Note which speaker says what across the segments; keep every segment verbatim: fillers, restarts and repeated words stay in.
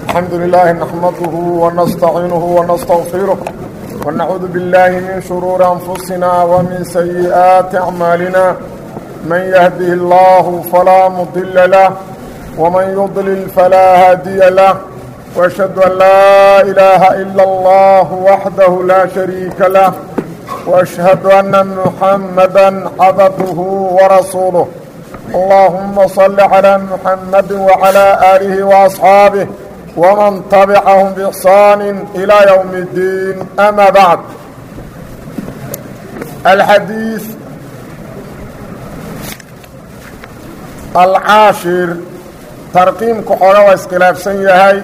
Speaker 1: الحمد لله نحمده ونستعينه ونستغفره ونعوذ بالله من شرور أنفسنا ومن سيئات أعمالنا من يهده الله فلا مضل له ومن يضلل فلا هادي له وأشهد أن لا إله إلا الله وحده لا شريك له وأشهد أن محمدا عبده ورسوله اللهم صل على محمد وعلى آله وأصحابه ومن تبعهم بإحسان إلى يوم الدين أما بعد الحديث العاشر ترقيم كحولة واسكلاف سيهاي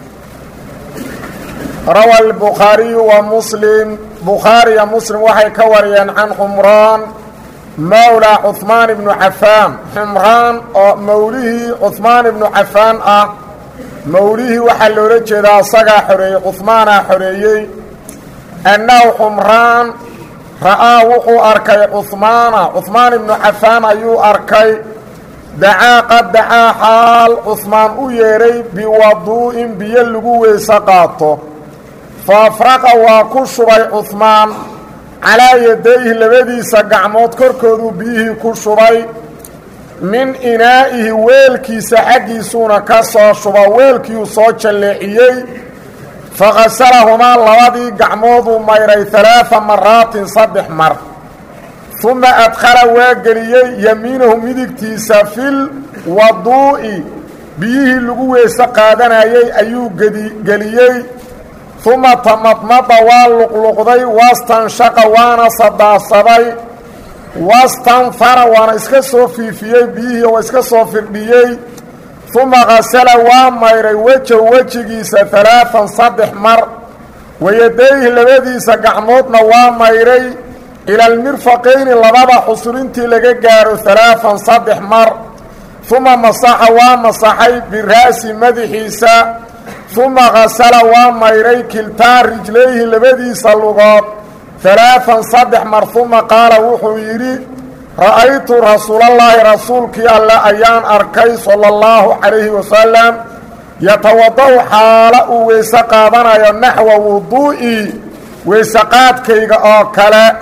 Speaker 1: روى البخاري ومسلم بخاري ومسلم وحي كوريا عن حمران مولى عثمان بن عفان حمران موليه عثمان بن عفان أه موليه وحل رجدا صقى حري عثمان حريي أنه حمران رأى وحو أركي عثمان عثمان بن عفان أيو أركي دعا قد دعا حال عثمان أيري بوضوء بيلقوه سقاطه فافرق وكشبي عثمان على يديه لبدي سقعمود كركضوا به كشبي من إنائه ويلكي سحقي سونا كسا شبا ويلكي صوتش الليعيي فغسلهما اللوادي قعمود ميري ثلاث مرات صدح مر ثم أدخل واقليي يمينه مدكتيسا في الوضوء به اللقوة سقادنا يي أيو قليي ثم تمطمط واللقلقضي واستنشق وانا صداصدي واستنفر وانا اسكسو في فيه بيه واسكسو في بيه ثم غسل واميري وجه وجهيسا ثلاثا صدح مر ويديه لبديسا قعمودنا واميري إلى المرفقين لبابا حصرينتي لقاقارو ثلاثا صدح مر ثم مسح ومسحي بالرأس مدحيسا ثم غسل واميري كلتا رجليه لبديسا اللغات ثلاثا صدح مر ثم قال وحويري رأيت رسول الله رسولك ألا أيان أركي صلى الله عليه وسلم يتوضأ حاله ويسقادنا نحو وضوئي ويسقاد كيغ أوكلا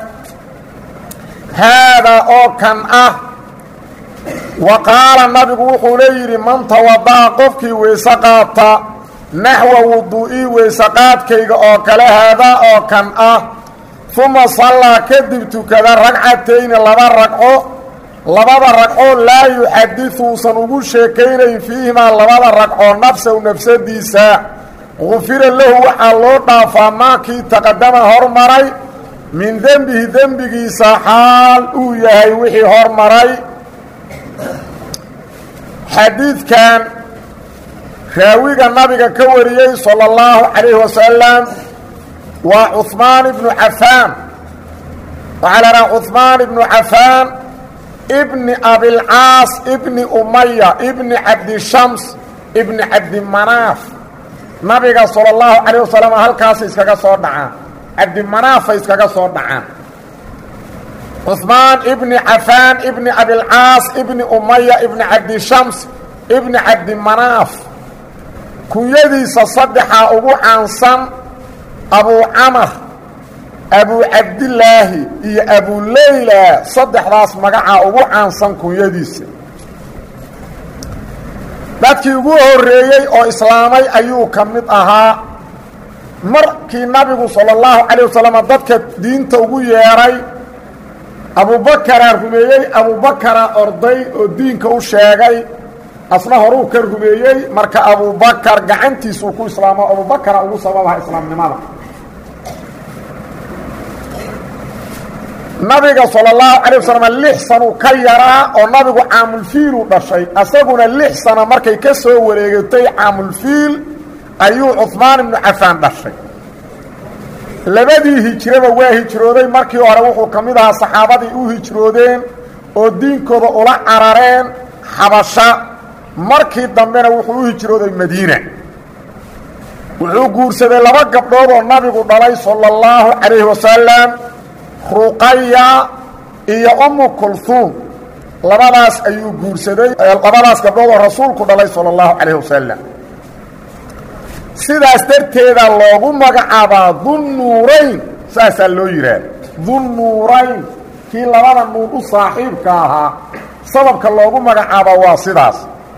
Speaker 1: هذا أوكن أه وقال النبي وحوليري من توضأ قفك ويسقاد نحو وضوئي ويسقاد كيغ أوكلا هذا أوكن أه ثم صلى كذبت كذا ركعتين لبا ركعو لبا ركعو لا يحدث سنقول شيكين فيهما لبا ركعو نفسه ونفسه ديسا غفر له وحلو دافا ماكي تقدم هرمري من ذنبه ذنبه سحال ويهي وحي هرمري حديث كان راويق النبي كوريي صلى الله عليه وسلم وعثمان بن عفان وعلى عثمان بن عفان ابن أبي العاص ابن أمية ابن عبد الشمس ابن عبد المناف نبي صلى الله عليه وسلم هل كاس اسكاكا صور دعان عبد المناف اسكاكا صور دعان عثمان ابن عفان ابن أبي العاص ابن أمية ابن عبد الشمس ابن عبد المناف كيدي سصدح أبو عنصن أبو عمر أبو عبد الله إي أبو ليلى صدح راس مقعة أبو عنصن كيديس dadkii ugu horeeyay oo islaamay ayuu kamid ahaa markii nabigu sallallahu alayhi wasallam dadka diinta ugu yeeray Abu Bakar rumeeyay Abu Bakar orday oo diinka u sheegay asna horu ka rumeeyay marka Abu Bakar gacantiisu ku islaamo Abu Bakar ugu sababaha islaamnimada nabiga sallallahu alayhi wasallam lix sano ka yaraa oo nabigu aamul fiil u dhashay asaguna lix sano markay ka soo wareegatay aamul fiil ayuu Uthman ibn Affan dhashay labadii hijrada waa hijrooday markii hore wuxuu kamid ahaa saxaabadii u hijroodeen oo diinkooda ula carareen Xabasha markii dambena wuxuu u hijrooday Madiina wuxuu guursaday laba gabdhood oo nabigu dhalay sallallahu alayhi wasallam رقية إيا أم كلثوم لبداس أيو قرسدي لبداس قبل رسولك الله صلى الله عليه وسلم sidaas darteeda loogu magacaabaa dunnuurayn saasaa loo yidhaah dunnuurayn kii labada nuur u saaxiibka ahaa sababka loogu magacaaba waa sidaas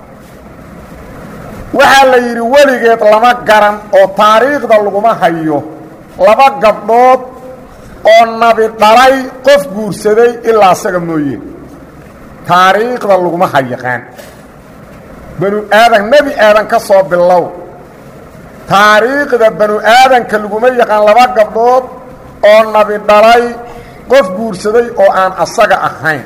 Speaker 1: waxaa la yidhi weligeed lama garan oo taariikhda laguma hayo laba gabdhood oo nabi dhalay qof guursaday ilaa asaga mooye taariikhda laguma hayaqaan banu aadan nebi aadan ka soo bilow taariikhda banu aadanka laguma yaqaan laba gabdhood oo nabi dhalay qof guursaday oo aan asaga ahayn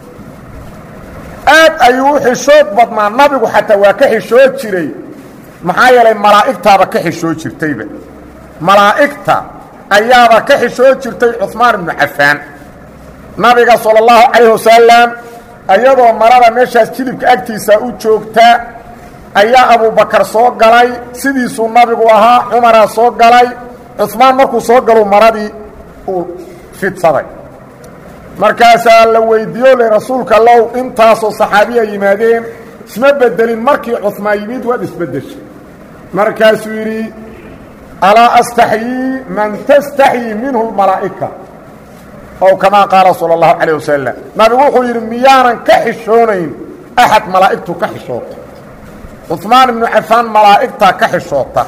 Speaker 1: aad ayuu u xishood badnaa nabigu xataa waa ka xishood jiray maxaa yeelay malaa'igtaaba ka xishood jirtayba malaa'igta ayaaba ka xishood jirtay cuhmaan ibnu cafaan nabiga sala allahu calayh wasalam ayadoo marada meeshaas jilibka agtiisa u joogta ayaa abubakar soo galay sidiisuu nabigu ahaa cumaraa soo galay cuhmaan markuu soo galu maradii uu fidsaday markaasaa la weydiiyo le rasuulka low intaasoo saxaabiya yimaadeen isma bedelin markii cuhmaan yimid waad isbedeshay markaasuu yidhi alaa astaxyii man tastaxyii minhu lmalaa'ika ow kamaa qaala sala allahu calayh wasalam nabigu wuxuu yidhi miyaanan ka xishoonayn axad malaa'igtu ka xishoota cuhmaan ibnu cafaan malaa'igtaa ka xishoota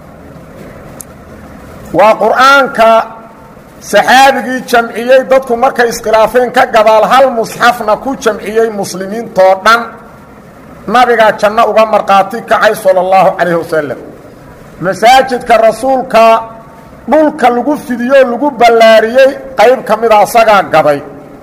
Speaker 1: waa qur'aanka saxaabigii jamciyey dadku markay iskhilaafeen ka gadaal hal musxafna ku jamciyey muslimiintoo dhan nabigaa janno uga markhaati kacay sala allahu calayh wasalam masaajidka rasuulka dhulka lagu fidiyoo lagu ballaariyey qayb ka mida asagaa gaday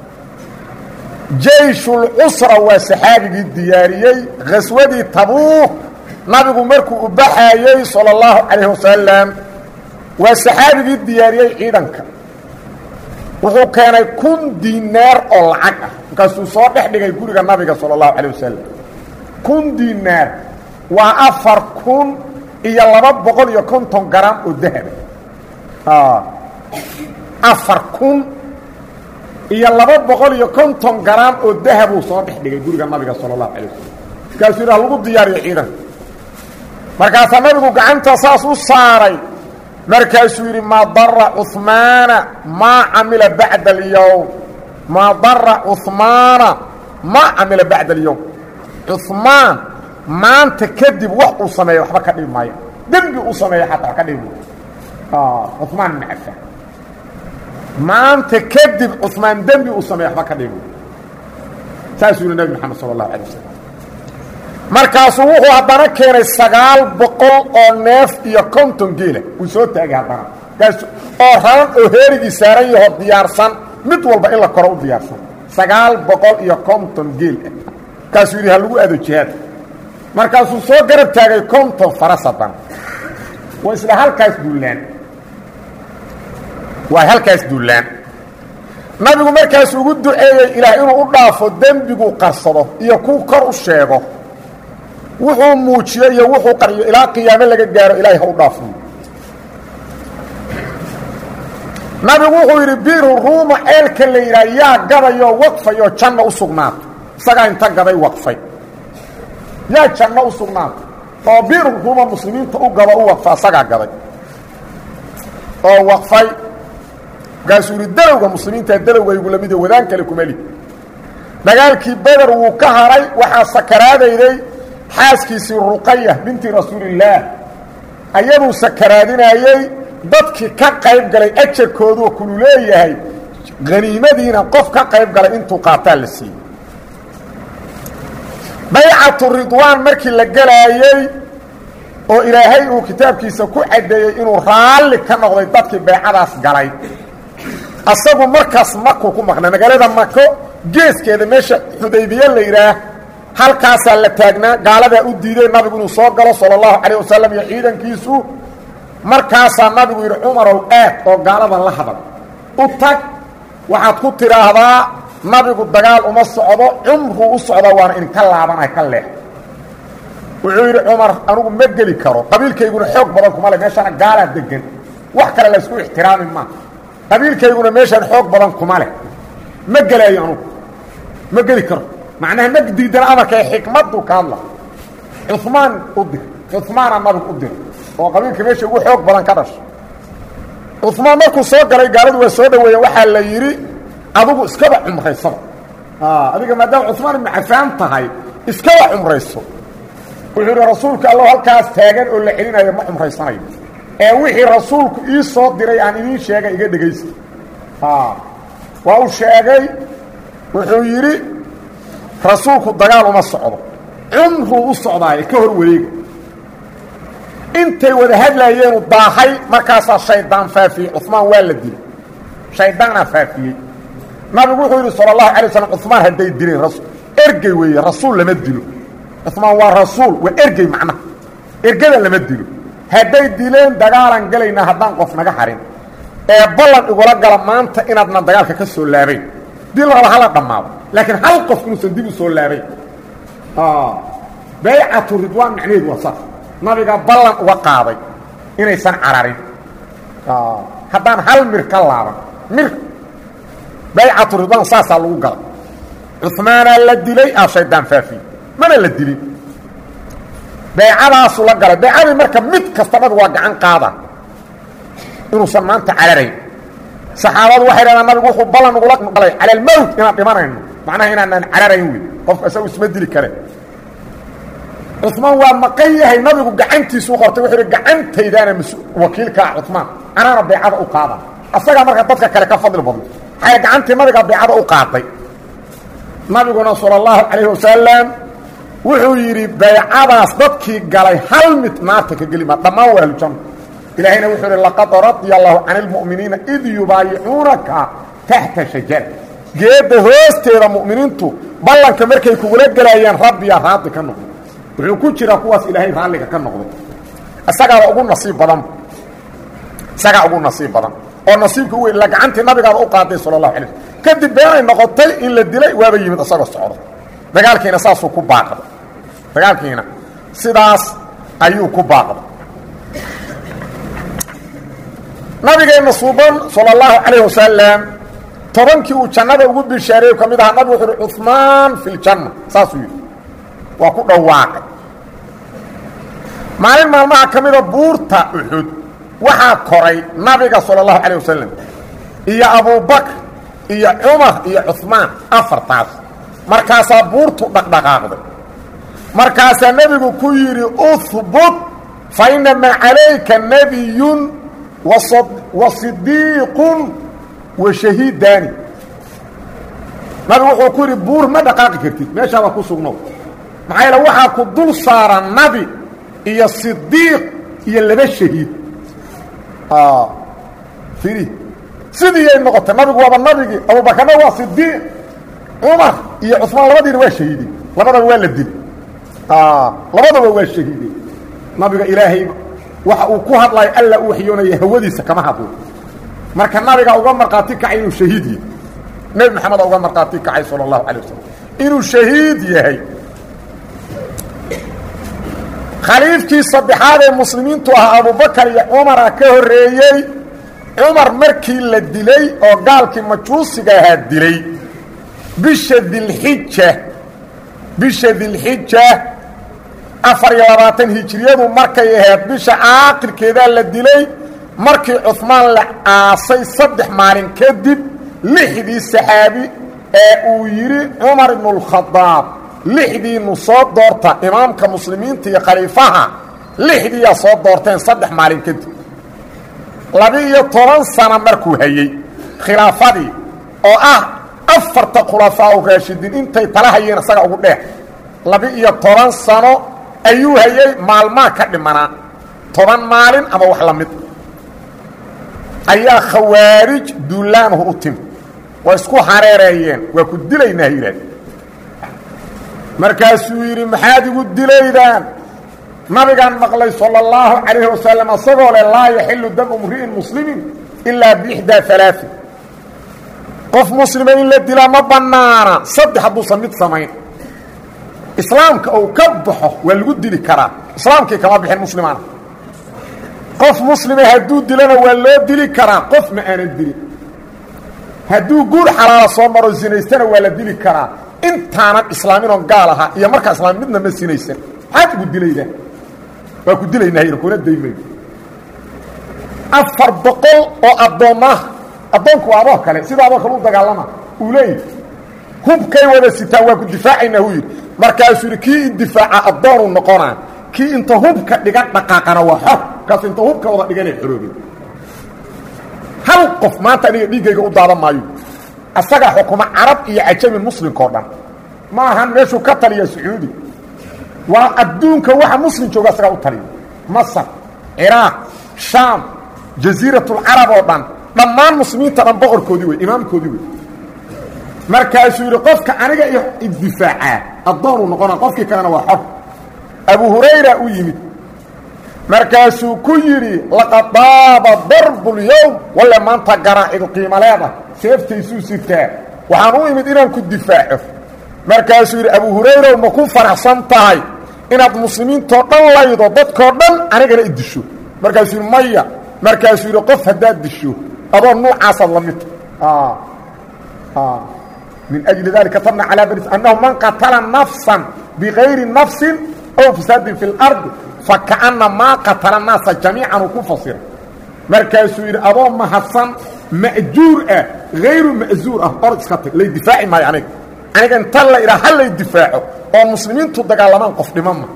Speaker 1: jeyshul cusra waa saxaabigii diyaariyey khaswadii tabuuk nabigu markuu u baxaayey sala allahu calayh wasalam waa saxaabigii diyaariyey ciidanka wuxuu keenay kun diinaar oo lacag ah markaasuu soo dhex dhigay guriga nabiga sala allahu calayh wasalam kun diinaar waa afar kun iyo laba boqol iyo konton garam oo dahaba afar kun iyo laba boqol iyo konton garam oo dahabuu soo dhex dhigay guriga nabiga sala allahu calayh wasalam markaasuu yidhaha lagu diyaariyo ciidanka markaasaa nabigu gacanta saas u saaray markaasuu yidhi maa dara cuhmaana maa camila bacda alyowm maa dara cuhmaana maa camila bacda alyowm cuhmaan maanta kadib wax uu sameeya waxba ka dhibi maayo dembi uu sameeya xataa wax ka dhibi maayo cuhmaan ibn cafaan maanta kadib cuhmaan dembi uu sameeya waxba ka dhibi maayo saasuu yihi nabi maxamed sala allahu alay wasalam markaasuu wuxuu haddana keenay sagaal boqol oo neef iyo konton geela uu soo taagay haddana kaas oo raran oo heerigii saaran yaho diyaarsan mid walba in la koro u diyaarsan sagaal boqol iyo konton geel ah kaasuu yidhi ha lagu aado jihaad markaasuu soo garab taagay konton faras haddana waa isla halkaas duullaan waa halkaas duullaan nabigu markaasuu ugu duceeyey ilaah inuu u dhaafo dembiguu qarsado iyo kuu kor u sheego wuxuu muujiyo iyo wuxuu qariyo ilaa qiyaame laga gaaro ilaahay ha u dhaafo nabigu wuxuu yidhi biiru ruuma ceelka la yidhaha yaa gadayoo waqfayoo janno u sugnaato isagaa inta gaday waqfay yaa janno u sugnaato oo biiru ruuma muslimiinta u gado u waqfa isagaa gaday oo waqfay markaasuu yidhi dalowga muslimiintaa dalowgaygu lamid oo wadaan kale kumeli dagaalkii beder wuu ka haray waxaa sakaraadayday xaaskiisii ruqaya binti rasuulillaah ayaduu sakaraadinayey dadkii ka qayb galay ajarkooduu kulu leeyahay haniimadiina qof ka qayb galay intuu qaataa la siiyey baycatu ridwaan markii la gelaayey oo ilaahay uu kitaabkiisa ku caddeeyey inuu raalli ka noqday dadkii baycadaas galay asagu markaas makuu ku maqnay magaalada mako geeskeeda meesha xudaybiye la yidhaah halkaasaa la taagnaa gaaladaa u diiday nabigu inuu soo galo sala allahu calayh wasalam iyo ciidankiisu markaasaa nabigu yidhi cumarow aad oo gaaladan la hadal u tag waxaad ku tidhaahdaa nabigu dagaal uma socdo cumruu u socda waana idinka laabanay ka leex wuxuu yidhi cumar anugu ma geli karo qabiilkayguna xoog badan kuma le meeshana gaalaa degan wax kale laysku ixtiraami maa qabiilkayguna meeshaan xoog badan kuma leh ma gelaayo anugu ma geli karo macnaha ma diidana amarka ee xikmaddu ka hadla cumaan u dir cumaana nabigu u dir oo qabiilka meesha ugu xoog badan ka dhashay cumaan markuu soo galay gaaladu waa soo dhaweeyeen waxaa la yidhi adigu iskaba cumraysaba adiga maadaama cumaan ibnu cafaan tahay iskaba cumrayso wuxuu yidhi rasuulka allow halkaas taagan oo la celinayo ma cumraysanayo ee wixii rasuulku ii soo diray aan idiin sheegay iga dhegaysta waa uu sheegay wuxuu yidhi rasuulku dagaal uma socdo cumruu u socdaaye ka hor wareega intay wada hadlaayeenu daahay markaasaa shaydaan faafiyey cumaan waa la dilay shaydaanaa faafiyey nabigu wuxuu yidhi sala allahu alay waslam cumaan hadday dileen ergey weeye rasuul lama dilo cumaan waa rasuul waa ergey macnaha ergada lama dilo hadday dileen dagaalan gelaynaa haddaan qof naga harin ee ballan igula gala maanta inaadnan dagaalka ka soo laabayn dil raba hala dhammaado laakiin hal qof inuusan dib u soo laabayn baycatu ridwaan macnaheedu waa saas nabiga ballan uga qaaday inaysan cararin haddaan hal mir ka laaban mir baycatu ridwaan saasaa lagu galay cumaanaa la dilay aa shaydaan faafiye mana la dilin baycadaasu la galay baycadii marka mid kasta nabigu waa gacan qaada inuusan maanta cararayn saxaabadu waxay dhahdaan nabigu wuxuu ballan ugula galay cala almowt inaan dhimanayno macnaha inaanaan cararayn wey qofka isagu isma dili kare cumaan waa maqan yahay nabigu gacantiisu u qortay wuxuu yidhi gacantaydaana wakiilkaa cumaan anaana baycada u qaada asagaa marka dadka kale ka fadli badno maxay gacantii nabiga baycada u qaaday nabiguna sala allahu calayhi wasalam wuxuu yidhi baycadaas dadkii galay hal mid naarta ka geli maa dhammaan waa ahlujanna ilaahayna wuxuu yidhi laqad radia allahu cani almu'miniina id yubaayicuunaka taxta shajara geedda hoosteeda mu'miniintu ballanka markay kugula gelaayeen rabbiyaa raadi ka noqday wuxuu ku jiraa kuwaas ilaahay raalliga ka noqday isagaaba ugu nasiib badan isagaa ugu nasiib badan oo nasiibka u la gacantii nabigaaba u qaaday sala allahu alay slm kadib beenay noqotay in la dilay waaba yimid isagoo socdo dagaalkiina saasuu ku baaqday dagaalkiina sidaas ayuu ku baaqday nabigeenna suuban sala allahu calayh wasalam tobankii uu jannada ugu bishaareeyo ka mid ahaa nabigu wuxu uhi cumaan fi ljanna saasuu yidhi waa ku dhawaaqay maalin maalmaha ka mida buurta uxud waxaa koray nabiga sala allahu calayh wasalam iyo abubakr iyo cumar iyo cumaan afartaas markaasaa buurtu dhaqdhaqaaqday markaasaa nebigu ku yidhi uhbut fa inamaa calayka nabiyun wa sidiiqun wa shahiidaani nabigu wuxuu ku yidhi buur ma dhaqaaqi kartid meeshaaba ku sugnow maxaa yaele waxaa ku dul saaran nabi iyo sidiiq iyo laba shahiid iri sidiiyay noqotay nabigu waaba nabigii abubakarna waa sidiiq cumar iyo cusmaan labadiina waa shahiideen labadaba waa la dilay labadaba waa shahiideen nabiga ilaahay waxa uu ku hadlayo alla u waxyoonaya hawadiisa kama hadlo marka nabiga uga marqaati kacay inuu shahiid yahay nebi maxamed uga marqaati kacay sala allahu calay wasalam inuu shahiid yahay khaliifkii saddexaad ee muslimiintu ahaa abubakar iyo cumara ka horreeyey cumar markii la dilay oo gaalkii majuusiga ahaa dilay bisha dilxija bisha dilxija afar iyo labaatan hijiriyadu markay ahayd bisha aakhirkeedaa la dilay markii cumaan la aasay saddex maalin kadib lixdii saxaabi ee uu yidhi cumar ibnu اlkhadaab lixdiinu soo doorta imaamka muslimiinta iyo khaliifaha lixdiiyaa soo doorteen saddex maalin kadib laba-iyo toban sano markuu hayey khilaafadii oo ah afarta khulafaa u raashidiin intay tala hayeen isaga ugu dheex laba-iyo toban sano ayuu hayey maalmaa ka dhimanaa toban maalin ama wax la mid ayaa khawaarij duulaanuhu u timi waa isku hareereeyeen waa ku dilaynaa yidhaahd markaasuu yidhi maxaad igu dilaydaan nabigaan maqlay sala allahu calayhi wasalam asagoo leh laa yaxilu damu mri'in muslimin ilaa biixdaa alaain qof muslima in la dilaa ma bannaana saddex hadduusan mid samayn islaamka ou ka baxo waa lagu dili karaa islaamkii kama bixin muslimaana qof muslima hadduu dilana waa loo dili karaa qof ma aanan dilin hadduu guur xalaala soo maro sinaystana waa la dili karaa intaanan islaaminoon gaal ahaa iyo markaa islaam midna ma sinaysan maxaad igu dilaydaa waa ku dilaynaa yir kuna daymay afar boqol oo adooma adoonku waa kale sidaaba kale u dagaalama uu leeyahay hubkay wada sitaa waa ku difaacayna uu yiri markaasuu kii difaaca adoon noqonaa kii inta hubka dhiga dhaqaaqana waa xaq kaas inta hubka wada dhiganay xoroobin hal qof maanta aniga dhigayga u daadan maayo asaga xukuma arab iyo ajami muslim koodhan ma ahan meeshu ka taliya sacuudi waa adduunka waxa muslim jooga asaga u taliya masar iraq sham jaziratul arab oo dhan dhammaan muslimiinta dhan boqorkoodii way imaamkoodii way markaasuu yiri qofka aniga iyo difaaca adoon noqona qofkii kalena waa xaq abu hurayra u yimid markaasuu ku yiri laqad daaba darbul yawm wala maanta garaa'id qiimaleeda seeftaysu sitaa waxaan u yimid inaan ku difaaco markaasuu yiri abu hurayra ma ku faraxsan tahay inaad muslimiinto dhan laydo dadko dhan anigana idisho markaasuu maya markaasuu yiri qof hadaad disho adoo noocaas la mid ah ah من أجل ذلك كتبنا على بني أنه من قتل نفسا بغير نفس أو فساد في الأرض فكأنما قتل الناس جميعا وكفصر مركز سوير أبو محسن مأجور غير مأزور أرض سكتك للدفاع ما يعني أنا كان طلع إلى هل الدفاع والمسلمين تدق على من قف لمما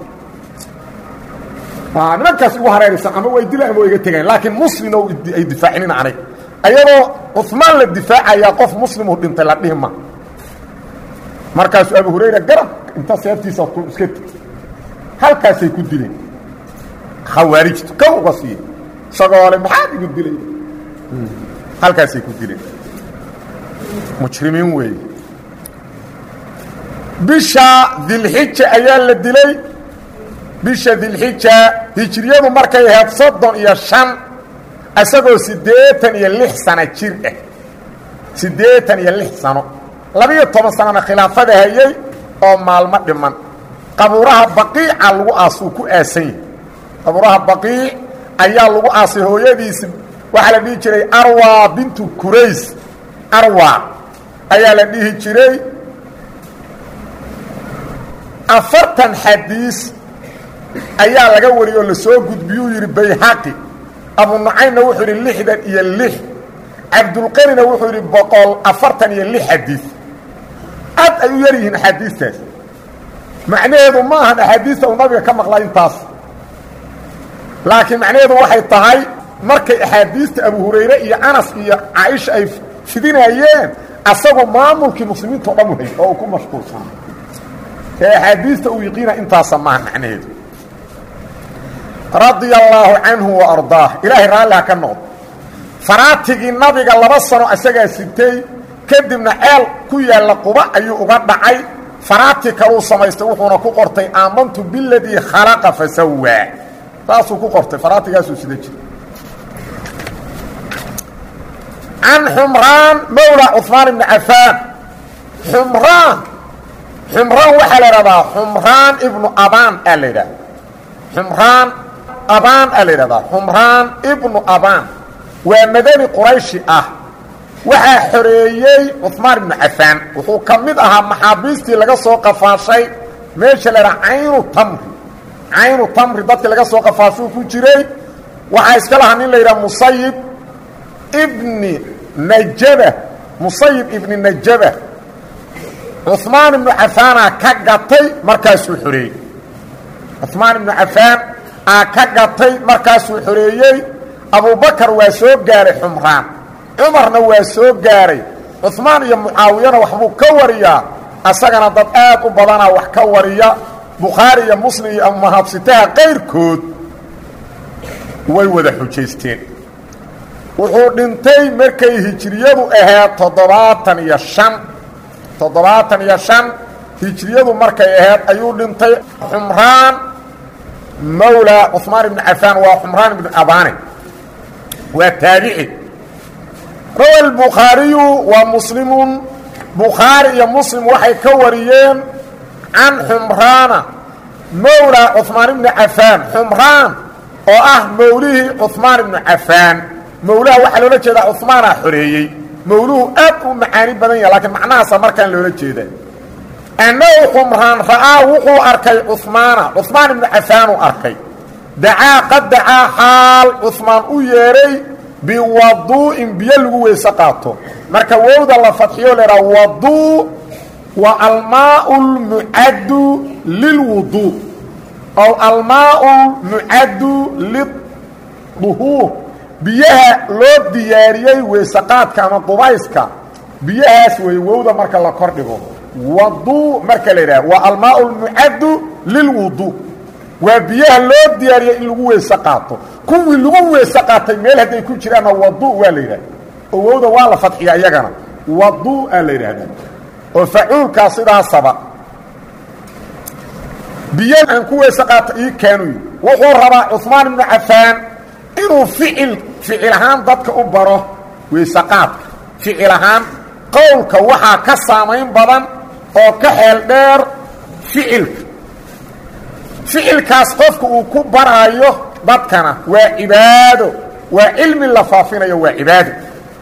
Speaker 1: مركز وهرير سأما ويدلا أما ويقتغين لكن مسلم يدفاعين عنه أيضا عثمان للدفاع يقف مسلم ودين لهم markaas abu hurayra garab inta seeftiisa ku iskit halkaas ay ku dileen khawaarijtu ka waqsi sagaale maxaad igu dilay halkaas ay ku dileen mujrimiin way bisha dhilhijja ayaa la dilay bisha dhilhijja hijriyadu markay ahayd soddon iyo shan asagoo siddeetan iyo lix sano jir ah siddeetan iyo lix sano labiyo toban sano khilaafada hayay oo maalmo dhiman qabuuraha baqiica lagu aasuu ku aasan qabuuraha baqiic ayaa lagu aasay hooyadiis waxa la dhigi jiray arwa bintu kurays arwa ayaa la dhigi jiray afartan xadiis ayaa laga wariyo la soo gudbiyo yiri bayhaqi abu nu'ayna wuxuu yiri lixdan iyo lix abdul qarina wuxuu yiri boqol afartan iyo lix xadiis ad ay yariin xadiistaas macnaheedu ma aha xadiista uu nabiga ka maqlay intaas laakiin macnaheedu waxay tahay markay xadiista abu hurayra iyo anas iyo aisha ay fidinayeen asagoo maamulkii muslimiinta dhan wahay oo ku mashquulsan ee xadiista uu yiqiina intaas ma macnaheedu radiyallahu anhu wa ardaah ilaahi raalaha ka noqdo faraatigi nabiga laba sano asaga sitay kadibna eel ku yaala quba ayuu uga dhacay faraati kale uu samaystay wuxuuna ku qortay aamantu billadii khalaqa fasawwa taasuu ku qortay faraatigaasuu sida jiray عن حمران مولى عثمان بن عفان حمران حمران وحل رضا حمران ابن أبان أليدا حمران أبان أليدا حمران ابن أبان ومدني قريشي أه وحا حريي عثمان بن عفان وحو كمد أها محابيستي لغا سوق فاشي ميشا لرا عين التمر عين التمر دادك لغا سوق فاشو كجري وحا اسكالها نين ليرا مصيب ابن نجبة مصيب ابن نجبة عثمان بن عفان كقطي مركز حريي عثمان بن عفان كقطي مركز حريي أبو بكر واسوق جاري حمران عمرنا واسوق جاري عثمان يا معاوية وحبو كوريا أساقنا ضدآك وبضانا وحكوريا بخاري يا مسلم يا أمها بستها غير كود ويوذا حجيستين wuxuu dhintay markay hijriyadu ahayd toddobaatan iyo shan toddobaatan iyo shan hijriyadu markay ahayd ayuu dhintay xumraan mawla Uthman ibn Affan wa Humran ibn Abani wa tabi'i rawi al-Bukhari wa Muslim Bukhari ya Muslim waxay ka wariyeen an Humrana mawla Uthman ibn Affan Humran oo ah mawlihi Uthman ibn Affan مولاه waxa loo jeedaa Uthman xuriyay mawluhu aad u macaani badan yahay laakiin macnaha markaan loo jeedaa annahu Humran raa wuxuu arkay Uthman Uthman ibn Affan arkay dacaa qad dacaa xaal cuثmaan u yeedhay biwaduu'in biyo lagu weyse qaato marka wowda la fadxiyo leeraa waduu wa almaau lmucaddu lilwuduu aw almaau mucaddu liduhuur biyaha loo diyaariyey weyse qaadka ama qubayska biyahaas wey wowda marka la kor dhigo waduu marka la yidhaha waa almaau lmucaddu lilwuduu waa biyaha loo diyaariyey in lagu weyse qaato kuwii lagu weyse qaatay meel hadday ku jiraanna waduu waa la yidhahda oo wowda waa la fadxiya iyagana waduu aa la yidhaahdaa oo facuulkaa sidaasaba biyo aan ku weyse qaata ii keenuy wuxuu rabaa cuثmaan ibnu cafaan inuu ficil ficil ahaan dadka u baro weyse qaadka ficil ahaan qowlka waxaa ka saamayn badan oo ka xeel dheer ficilka ficilkaas qofka uu ku baraayo dadkana waa cibaado waa cilmi la faafinayo waa cibaado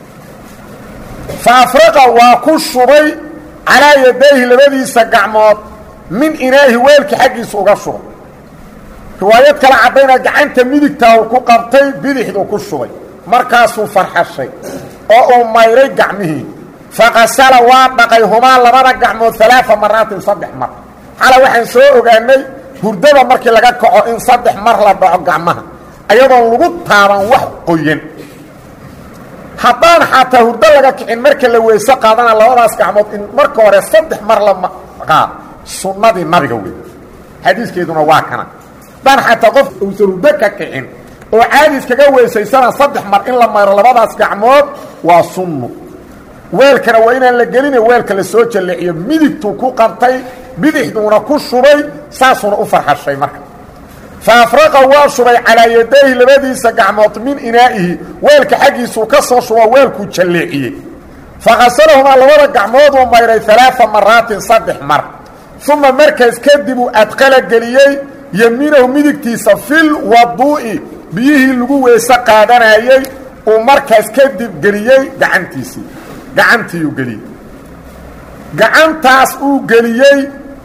Speaker 1: faafraqa waa ku shubay calaa yadayhi labadiisa gacmood min inaahi weelka xaggiisa uga shubay riwaayad kala caddaynaa gacanta midigtaa uu ku qabtay bidixduu ku shubay markaasuu farxashay oo uu mayray gacmihii faqasala waa dhaqay humaa labada gacmood alaaa maraatin saddex mar xala waxaan soo ogaanay hurdada markii laga kaco in saddex mar la dhaco gacmaha ayadoon lagu taaban wax qoyan haddaan xataa hurdo laga kicin marka la weyse qaadana labadaas gacmood in marka hore saddex mar la qaad sunnadii nabiga wey xadiiskeeduna waa kana haddaan xataa qof uusan hurdo ka kicin oo caadis kaga weysaysana saddex mar in la mayro labadaas gacmood waa sunno weelkana waa inaan la gelina weelka la soo jalleeciyo midigtuu ku qabtay bidixduuna ku shubay saasuuna u farxashay marka faafraqa waa shubay calaa yadayhi labadiisa gacmood min inaa'ihi weelka xaggiisuu ka soo shubo weelkuu jalleeciyey faqasalahumaa labada gacmooduu mayray alaaa maraatin saddex mar uma markaas kadibuu adqala geliyey yemiinahu midigtiisa fil waduu'i biyihii lagu weyse qaadanayey uu markaas kadib geliyey gacantiisii gacantiiuu geliyey gacantaas uu geliyey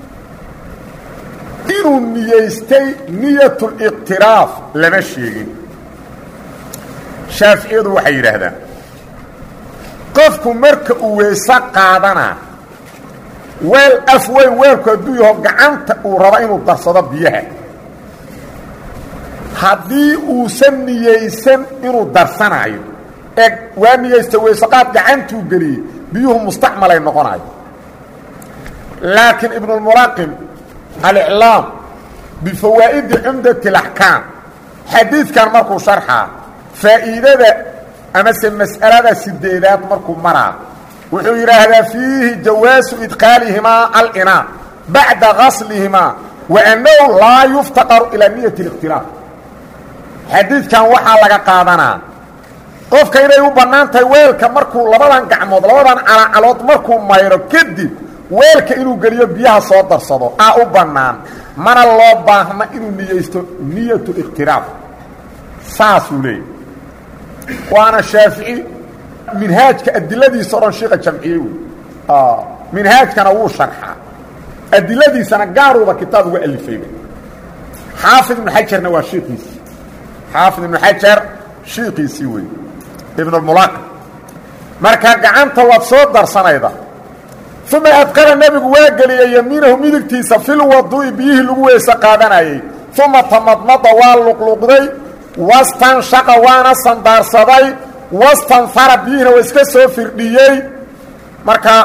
Speaker 1: inuu niyeystay niyatuliqtiraaf lama sheegin shaaficiyadu waxay yidhaahdaan qofku marka uu weyse qaadanaa weel af weyn weelku hadduu yaho gacanta uu rabo inuu darsado biyaha haddii uusan niyeysan inuu darsanaayo eg waa niyeysta weyseqaad gacantuu geliyey biyuhu mustacmalay noqonayo laakiin ibnulmulaqim aliclaam bifawaa'idi cumdati اlaxkaam xadiidkan markuu sharxaa faa'iidada amase mas'alada sideedaad markuu maraa wuxuu yidhaahdaa fiihi jawaasu idqaalihimaa alina bacda gaslihimaa wa annahu laa yuftaqaru ilaa niyati اlikhtilaaf xadiidkan waxaa laga qaadanaa qofka inay u bannaan tahay weelka markuu labadan gacmood labadan calacalood markuu mayro kadib weelka inuu geliyo biyaha soo darsado aa u bannaan mana loo baahna inuu niyeysto niyat اlikhtilaaf saasuu leeyay waana shaafici minhaajka adiladiisa o dhan shiika jamciyey wey minhaajkana wuu sharxaa adiladiisana gaaruuba kitaab uga alifayba xaafid ibnu xajarna waa shiikiisii xaafid ibnu xajar shiikiisii wey ibnulmulaqim marka gacanta waad soo darsanayda uma adqala nebigu waa geliyey yamiinahu midigtiisa fil waduu'i biyihii lagu weyse qaadanayey uma tamadmada waa luqluqday wastanshaqa waana sandaarsaday wastanfara biyihina waa iska soo firdhiyey marka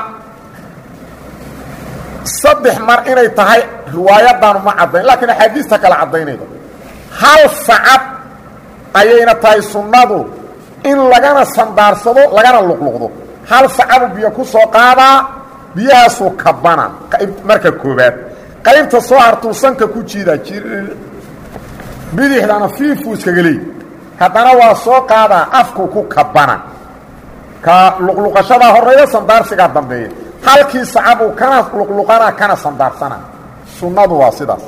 Speaker 1: saddex mar inay tahay riwaayadaanu ma caddayn laakiin axaadiista kala caddaynayda hal sacad ayayna tahay sunnadu in lagana sandaarsado lagana luqluqdo hal sacadu biyo ku soo qaadaa biyahaasuu kabana marka koobaad qaybta soo hartuu sanka ku jiidaa bidixdana fiifuu iskaga leey haddana waa soo qaadaa afku ku kabana ka luqluqashadaa horreeya sandaarsigaa dambeeya halkii sacabuu kana luqluqana kana sandaarsana sunnadu waa sidaas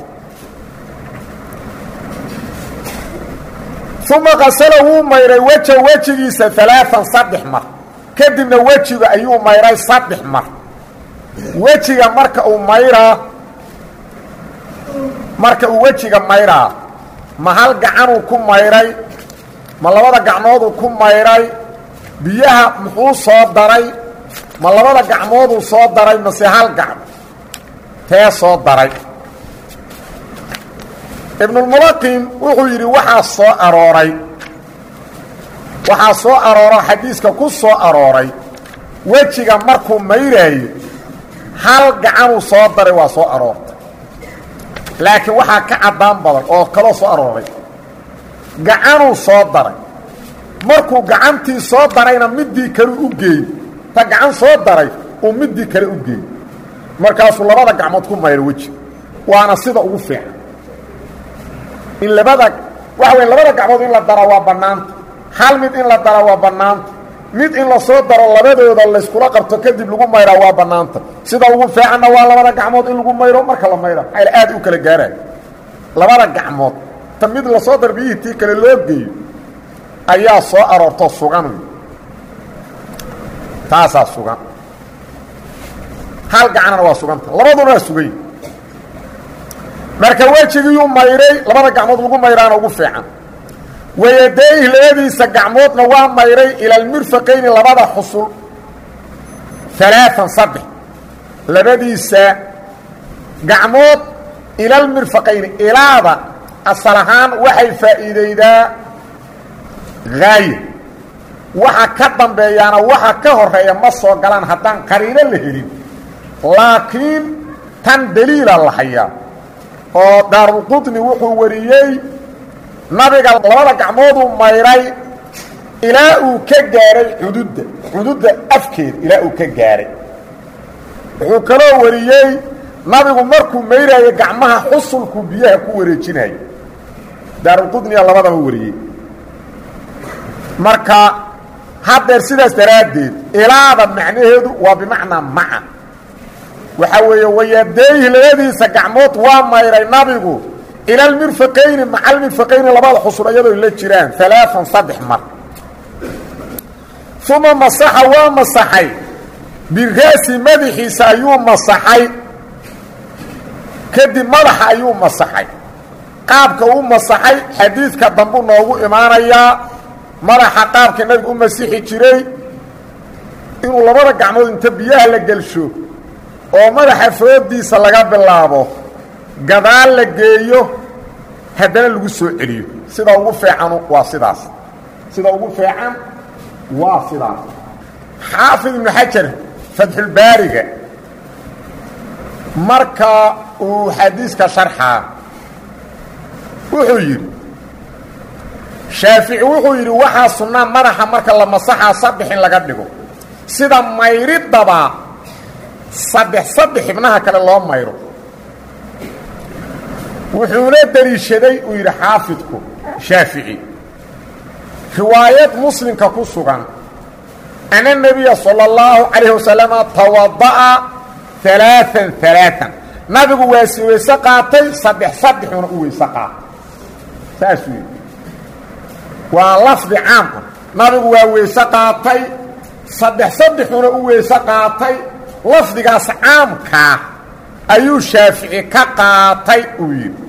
Speaker 1: uma qasala wuu mayray weja wejigiisa alaaan saddex mar kadibna wejiga ayuu mayray saddex mar wejiga marka uu mayraa marka uu wejiga mayraa ma hal gacanuu ku mayray ma labada gacmooduu ku mayray biyaha muxuu soo daray ma labada gacmooduu soo daray mase hal gacmo tee soo daray ibnulmulaqim wuxuu yidhi waxaa soo arooray waxaa soo arooro xadiiska ku soo arooray wejiga markuu mayraayo hal gacanuu soo daray waa soo aroortay laakiin waxaa ka caddaan badan oo kaloo soo arooray gacanuu soo daray markuu gacantii soo darayna midii kale u geey ta gacan soo daray uu midii kale u geey markaasuu labada gacmood ku mayro wejiga waana sida ugu fiican in labada waxa weyn labada gacmood in la daro waa bannaanta hal mid in la daro waa bannaanta mid in la soo daro labadooda layskula qabto kadib lagu mayraa waa bannaanta sida ugu fiicanna waa labada gacmood in lagu mayro marka la mayra maxaa aad u kala gaaraan labada gacmood ta mid la soo dar biyihii tii kale loo geeyo ayaa soo aroorto sugan taasaa sugan hal gacanana waa suganta labaduna waa sugan marka wejigiyuu mayray labada gacmood lagu mayraana ugu fiican wayadayhi labadiisa gacmoodna waa mayray ila almirfaqayni labada xusul alaaan saddex labadiisa gacmood ila almirfaqayni ilaada asal ahaan waxay faa'iidaydaa haaye waxa ka dambeeyaana waxa ka horeeya ma soo galaan haddaan qariino la helin laakiin tan daliila la hayaa oo daarulqudni wuxuu wariyey nabiga labada gacmooduu mayray ilaa uu ka gaaray xududda xududda afkeeda ilaa uu ka gaaray wuxuu kaloo wariyey nabigu markuu mayraayo gacmaha xusulku biyaha ku wareejinayo daarulqudniya labadaba wariyey marka haddeer sidaas daraaddeed ilaada macnaheedu waa bimacnaa maca waxaa weeye wayadayhi labadiisa gacmood waa mayray nabigu ila almirfaqayni maca almirfaqayni labada xusul iyadoo la jiraan alaaan saddex mar uma masaxa waa masaxay biraasi madaxiisa ayuu masaxay kadib madaxa ayuu masaxay qaabka u masaxay xadiidka dambu noogu imaanayaa madaxa qaabka nabigu u masixi jiray inuu labada gacmood inta biyaha la gelsho oo madaxa foodiisa laga bilaabo gadaal la geeyo haddana lagu soo celiyo sida ugu fiican waa sidaas sida ugu fiican waa sidaas xaafid ibnu xajar fatxulbaariga marka uu xadiiska sharxaa wuxuu yidhi shaafici wuxuu yidhi waxaa sunnaa madaxa marka la masaxaa saddex in laga dhigo sida mayridaba saddex saddex xibnaha kale loo mayro wuxuuna daliishaday uu yidhi xaafidku shaafici riwaayad muslimka ku sugan ana nebiya sala allahu calayhi wasalama tawada'a alaaan alaaan nabigu waa si weyse qaatay saddex saddexuna u weyse qaatay saasuu yidhi waa lafdi caam ah nabigu waa weyse qaatay saddex saddexuna u weyse qaatay lafdigaas caamkaa ayuu shaafici ka qaatay uu yidhi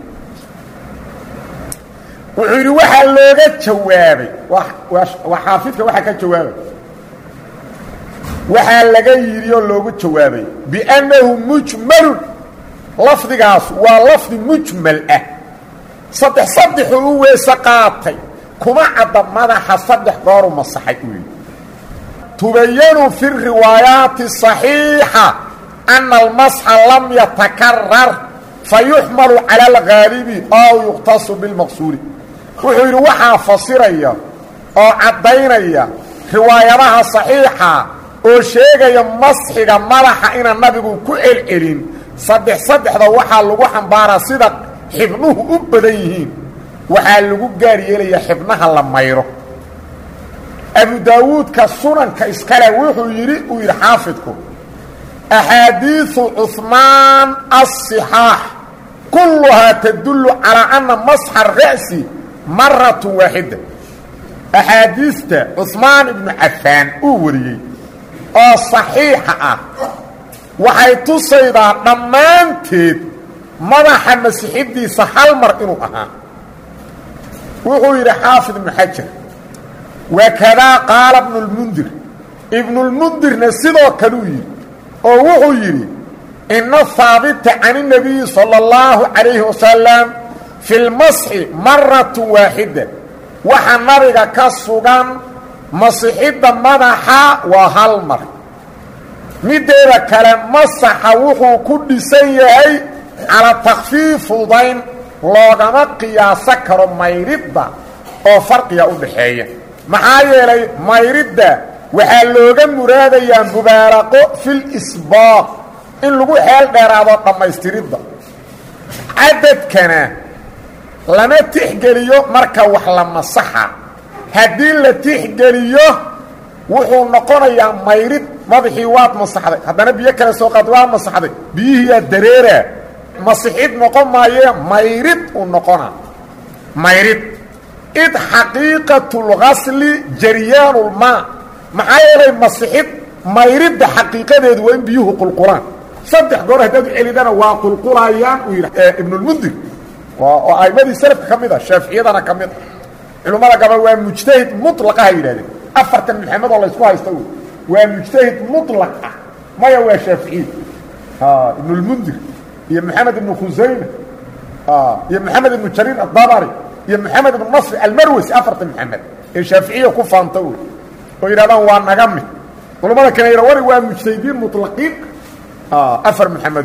Speaker 1: wuxuu yidhi waxaa looga jawaabay waa xaafidka waxaa ka jawaabay waxaa laga yidhi oo loogu jawaabay biannahu mujmalun lafdigaas waa lafdi mujmal ah saddex saddexuu u weyse qaatay kuma cadda madaxa saddex gooru masaxay uu yidhi tubayanu fi riwaayaati صaxiixa ana almasxa lam yatakarar fayuxmalu cala algaalibi aw yuqtasu bilmaqsuuri wuxuu yidhi waxaa fasiraya oo caddaynaya riwaayadaha صaxiixa oo sheegaya masxiga madaxa inaan nabigu ku celcelin saddex saddexda waxaa lagu xambaaraa sida xibnuhu u badan yihiin waxaa lagu gaar yeelaya xibnaha la mayro abu daawuudka sunanka iskale wuxuu yidhi uu yidhi xaafidku axaadiiثu cuثmaan aلصixaax kulluhaa tadullu calىa ana masxa الra'si marat waaxida axaadiista cuثmaan ibnu cafaan uu wariyey oo صaxiixa ah waxay tusaydaa dhammaanteed madaxa masixidiisa hal mar inuu ahaa وغير حافظ ابن حجر وكذا قال ابن المنذر ابن المنذر نسيده كلوي او وغير إن الثابت عن النبي صلى الله عليه وسلم في المسح مرة واحدة وحنرق كالسوغان مسيحيدا مدحا وهالمر مدير كلام مسح وحو كل سيئي على تخفيف ضين لوغما قياسا كرو ميردا او فرق يا ودخيه maxaa yeelay mayrida waxa looga muraadayaan mubaaraqo fil isbaaq in lagu xeel dheeraado dhamaystiridda cadadkana lama tixgeliyo marka wax la masaxa hadii la tixgeliyo wuxuu noqonayaa mayrid madaxii waad masaxday haddana biyo kale soo qaad waa masaxday biyihiya dareera masixid noqon maaye mayrid u noqona mayrid إذ حقيقة الغسل جريان الماء محايلة مسيحيد ما يرد حقيقة ذي وين بيه قلقلان صدح قوله هداد إليدانا وقلقلايان ابن المنذر وأيمان السلف كميدا الشافعية دانا كميدا علماء قبل وين مجتهد مطلقة هيدا أفرت من محمد الله يسوها يستوي وين مجتهد مطلقة ما يوى الشافعية آه ابن المنذر يا محمد بن خزيمة آه يا محمد بن شرير الضبري يا محمد بن نصر المروسي أفرط محمد الشافعية كفان طول ويرادان وان نغمي ولما كان يروي وان مجتهدين مطلقين اه أفر محمد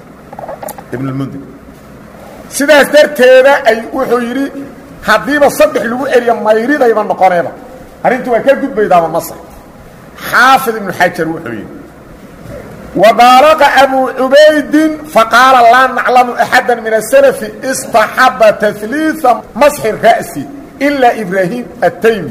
Speaker 1: ابن المنذر سيداس درتيدا اي وحو يري حديبا صدح لو اريا ما يريد ايضا نقونيبا arrintu waa ka gudbaydaa masx حافظ ابن حجر وحو يري وبارك أبو عبيد فقال لا نعلم أحدا من السلف استحب تثليث مسح الرأس إلا إبراهيم التيمي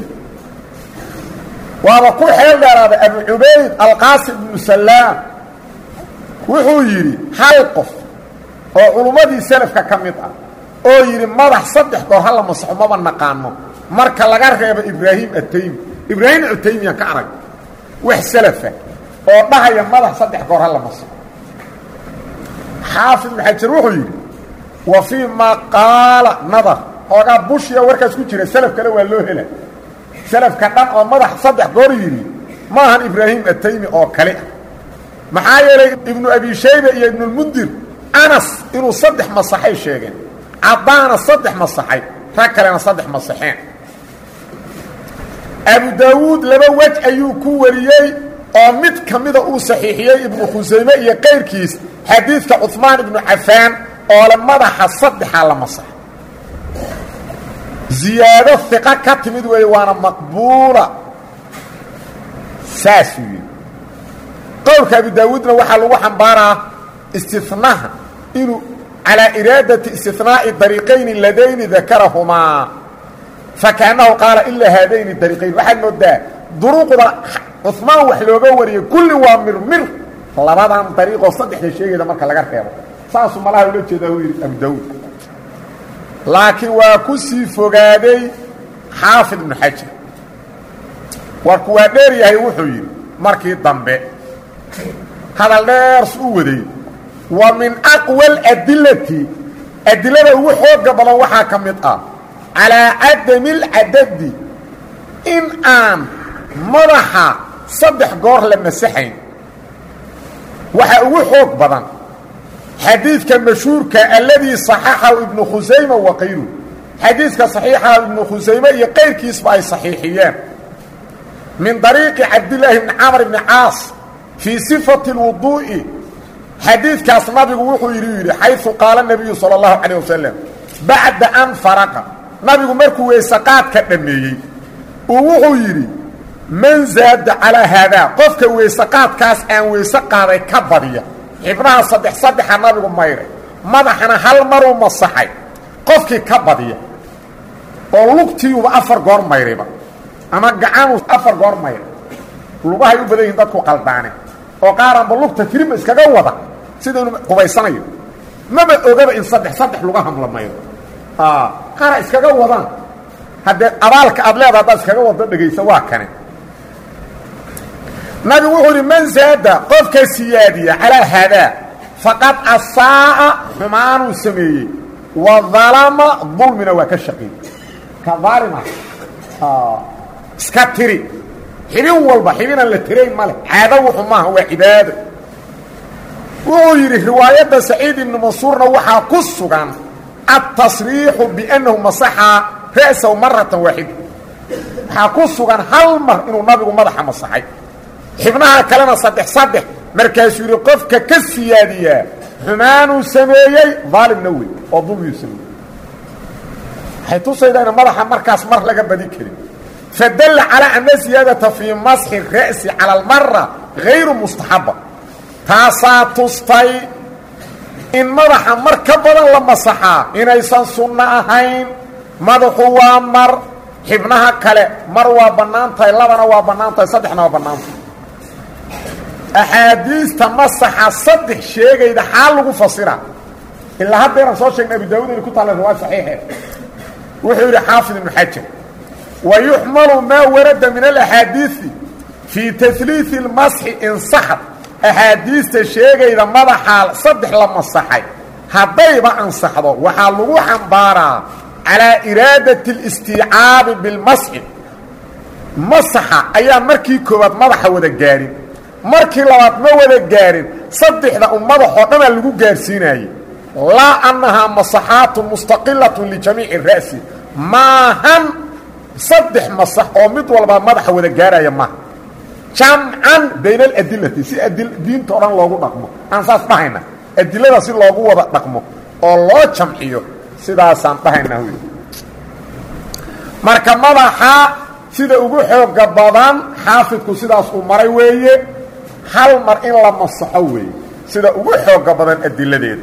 Speaker 1: وابقوا حيال داراب أبو عبيد القاسم بن سلام وحو يري حيقف وعلماء السلف ككمتها oo yiri madax saddex goor hal masxo ma naqaano marka laga reebo Ibrahim Ataymi Ibrahim Ataymi ka arag wax salafa oo dhahaya madax saddex goor hal masxo حافظ الحجر wuxuu yiri wa fi ma qala nadar oga bushiya warkaas ku jira salaf kale waa loo helay salaf ka dhan oo madax saddex goor yiri ma ahan Ibrahim Ataymi oo kale maxaa yeelay ibn Abi Shayba iyo ibn al-Mundhir Anas inuu saddex masaxay sheegeen عبانا صدح مصحي فكرنا صدح مصحين أبو داود لما وجه أيو كوريي أمد كميدا أو صحيحيي ابن خزيمة يقير كيس حديث كعثمان بن عفان ولما رح صدح على مصح زيادة ثقة كتمد ويوانا مقبولة ساسوي قولك أبو داود وحل وحن بارا استثناها إنه على إرادة استثناء الطريقين اللذين ذكرهما فكأنه قال إلا هذين الطريقين واحد مدى دروق عثمان وحلوغا وريه كل وامر مر لبعض عن طريق وصدح للشيء إذا مركا لغا خيره ساسو ملاه ولوجه داوير أبو داود لكن وكسي فقادي حافظ بن حجر وكوادير يهي وحوير مركي الضنبي هذا الليرس أودي ومن أقوى الأدلة أدلة وحوق قبل وحا كمتها على عدم العدد إن آن مرحا صدح قور لمسحين وحا وحوق بدن حديث كمشهور كالذي صححه ابن خزيمة وغيره حديث كصحيحه ابن خزيمة يقير كيسبعي صحيحيان من طريق عبد الله بن عمرو بن عاص في صفة الوضوء حديث كاس نبي وحو يري حيث قال النبي صلى الله عليه وسلم بعد أن فرق نبي مركو ويسقات كدميي وحو يري من زاد على هذا قفك ويسقات كاس ان ويسقاد كبديا ابنها صدح صدح النبي ميره مدحنا هل مرو مصحي قفك كبديا ولقتي وافر غور ميربا اما غعان افر غور ميره لوغا يو بدين ددكو قلدانه oo qaaran balugta tirim iskaga wada sida uu qubaysanayo maba ogaba in saddex saddex luga hamlamayo ah qaara iskaga wadan hadda abaalka ableeda dad iskaga wada dhageysa waa kane nabi wuxuu man zaada qofka siyaadiya ala hada faqad asaa humanu sameeyay wa zalama dhulmina wa ka shaqi كظالمة آه سكتري حبين والبا حبين اللي ترين ماله عادوه ما هو عباده ويري رواية سعيد بن منصور وحا قصة التصريح بأنه مسح رأسه مرة واحدة حاقصه عن هل مر إنه النبي مدح مسحي حبناها كلنا صدح صدح مركز يري قفك كالسيادية حمانو سميي ظالم نوي وضم يسمي حيث إذا مدح مركز مر لك بدي كريم فدل على أن زيادة في مسح الرأس على المرة غير مستحبة تاسا تستي إن مدح مركبا لما صحا إن أيسان سنة أهين مدحوا مر حبناها كله مروى بنانتي لبنا وبنانتي صدحنا وبنانتي أحاديث تمسح صدح شيء إذا حاله فصيرا إلا هذا رسول شيخ نبي داود اللي كنت على الرواية صحيحة وحير حافظ بن حجر ويحمل ما ورد من الأحاديث في تثليث المسح إن صحت أحاديث الشيء إذا مضح صدح لما صحي هذا يبقى أنصحه وحاله حنبارا على إرادة الاستيعاب بالمسح مسح أيام مركي كوبات مضحة ودا قارين مركي لوات ما ودا قارين صدح ذا أمضح وقنا اللي قارسيناي لا أنها مسحات مستقلة لجميع الرأس ما هم صدح مسح ومد والبا مضحة ودا قارا يما جمعا بين الأدلة سي أدل دين توران لوغو نقمو أنساس بحينا أدلة سي لوغو ودا نقمو الله جمعيو sidaasaan dhahaynaa wiil marka madaxa sida ugu xoog badan xaafidku sidaas uu maray weeye hal mar in la masaxo weeye sida ugu xoog badan adiladeed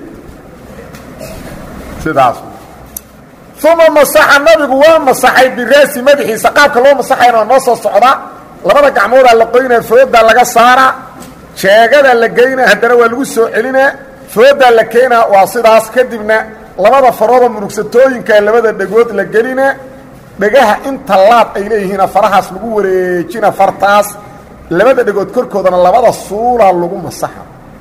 Speaker 1: sidaas thumma masaxa nabigu waa masaxay biraasi madaxiisa qaabka loo masaxayna noo soo socda labada gacmood la qoynaa fooda laga saara jeegada la geynaa hadana waa lagu soo celinaa fooda la keenaa waa sidaas kadibna labada farooda murugsatooyinka labada dhagood la gelina dhagaha inta laab ay leeyihiin farahaas lagu wareejina fartaas labada dhagood korkoodana labada suula lagu masaxa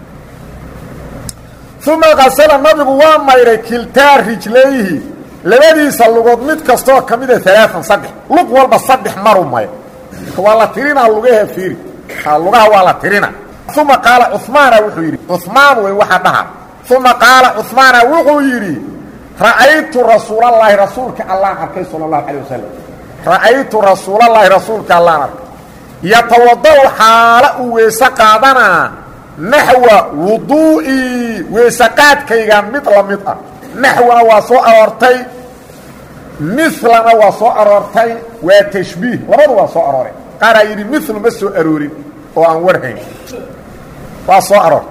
Speaker 1: thumma qasala nabigu waa mayray kiltaar rijlayhi labadiisa lugood mid kasto kamida talaatan saddex lug walba saddex marumay wala tirina lugaha fiiri lugaha wala tirina thumma qala uthman wuxuu yiri uthman way waxa dhaha ثم قال عثمان وحو يري رأيت رسول الله رسولك الله أركي صلى الله عليه وسلم رأيت رسول الله رسولك الله أركي يتوضأ حال ويسقادنا نحو وضوئي ويسقاد كيغان مثل مثل نحو وصو أرتي مثلنا وصو أرتي وتشبيه لماذا وصو أروري قال يري مثل مسو أروري وأنورهين وصو أروري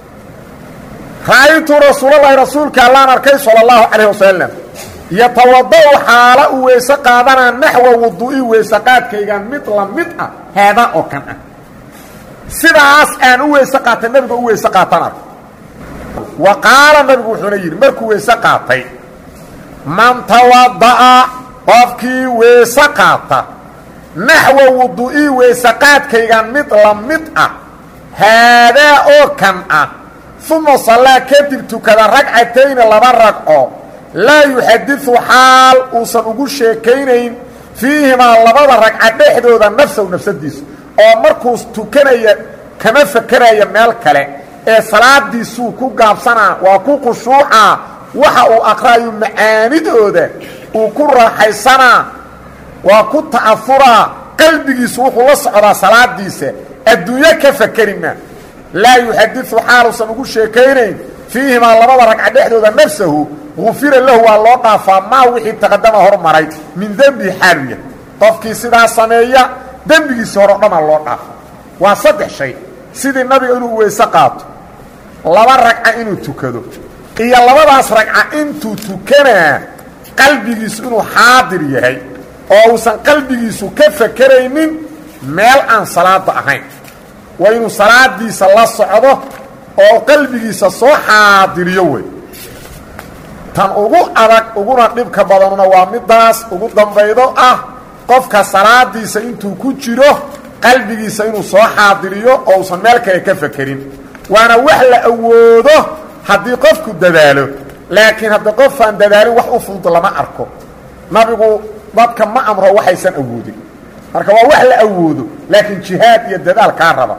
Speaker 1: رأيت رسول الله رسولك الله أركي صلى الله عليه وسلم يتوضأ حال ويسقادنا نحو وضوئي ويسقاد كيغان مثل مثل هذا أوكان سيداس أن ويسقات النبي ويسقاتنا وقال النبي حنير مركو ويسقاتي من توضأ قفكي ويسقات نحو وضوئي ويسقاد كيغان مثل مثل هذا أوكان ثم صلى كتب تكذا ركعتين لبا ركعه لا يحدث حال وصن ugu sheekeyneen fiihima labada ragcad dhexdooda nafsa oo nafsadiisa oo markuu tukanaya kama fakaraya meel kale ee salaadiisu ku gaabsana waa ku qushuuca waxa uu aqraayo macaanidooda uu ku raaxaysana waa ku taafura qalbigiisu wuxuu la socdaa salaadiisa adduunyo ka fakarina لا يحدث حاله سنقول شيكينين فيهما لبدا ركعه دخدودا نفسه غفر له والله طافا ما وحي تقدم هرمري من ذنب حاريه طفكي سدا سميه ذنبي سورقما لو طاف وصدح شيء سيدي النبي انه ويسقات لبا ركعه انه تكدو iyo labadaas ragca intuu tukana qalbigiisu inuu xaadir yahay oo uusan qalbigiisu ka fakaraynin meel aan salaada ahayn وإنه صلاة دي صلى الصعبة أو قلبي سو حاضر يوي تان أغو أرق أغو نقلب كبادانا وامداس أغو دنبايدو أه قفك صلاة دي سينتو كجيرو قلبي سينو سو حاضر يو أو سنمالك يكفكرين وانا وحل أودو حدي قفك الددالو لكن حدي قفان ددالو وحو فلط لما أركو نبيقو dadka ma amro waxaysan awoodin marka waa wax la awoodo laakiin jihaad iyo dadaal kaa raba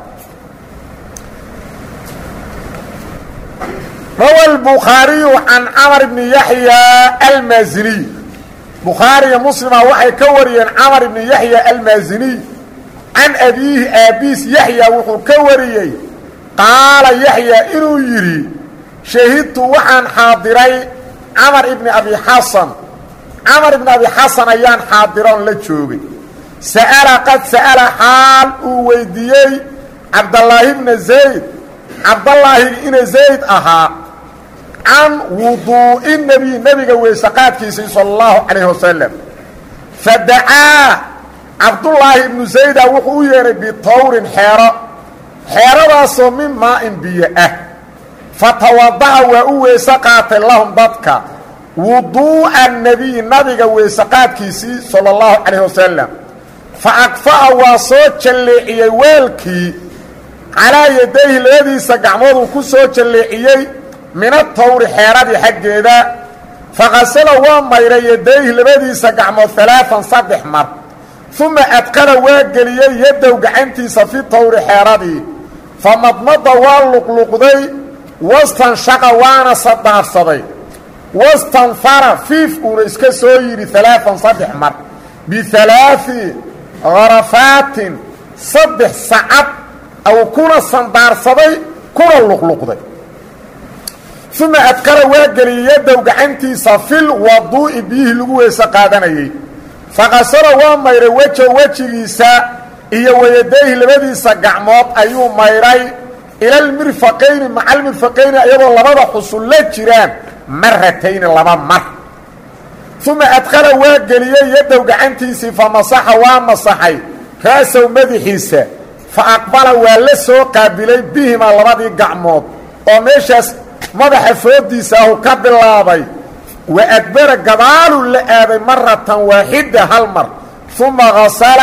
Speaker 1: روى البخاري عن عمر بن يحيى المازني بخاري مسلم وحي كوري عمر بن يحيى المازني عن أبيه أبيس يحيى وحو كوري قال يحيى إنو يري شهدت وحن حاضري عمر بن أبي حسن عمر بن أبي حسن أيان حاضران لجوبي سأل قد سأل حال ويديي عبد الله بن زيد عبد الله بن زيد أها عن وضوء النبي نبي ويسقات كيسي صلى الله عليه وسلم فدعا عبد الله بن زيد وحو يري بطور حيرة حيرة راسو من ماء بيئة فتوضع ويسقات لهم ضدك وضوء النبي نبي ويسقات كيسي صلى الله عليه وسلم فأكفأ وصوت اللي ويلكي على يديه الذي سقعموه كسوت اللي من الطور حيرادي حقيدا فغسل ومير يديه لبدي سقعمو ثلاثا صدح مر ثم أتقل واقلي يده وقعنتي صفي الطور حيرادي فمضمض واللقلقضي واستنشق وانا صدح صدي واستنفر فيف ورسك سويري ثلاثا صدح مر بثلاث غرفات صدح سعب أو كنا صندار صدي كنا اللقلقضي ثم أذكر واقلي يده وقعنتي صفي الوضوء بيه لغوه سقادني فغسر ومير وجه وجهيسا إيا ويديه لبدي سقعموت أيو ميري إلى المرفقين مع المرفقين أيضا لبدا حصول جيران مرتين لبا مر ثم أدخل واقلي يده وقعنتي فمسح ومسحي راسه مدحيسا فأقبل ولسه قابلي بهما لبدي قعموت وميشاس مدح فوديسه كبلابي وأدبر قبال لآبي مرة واحدة هالمر ثم غسل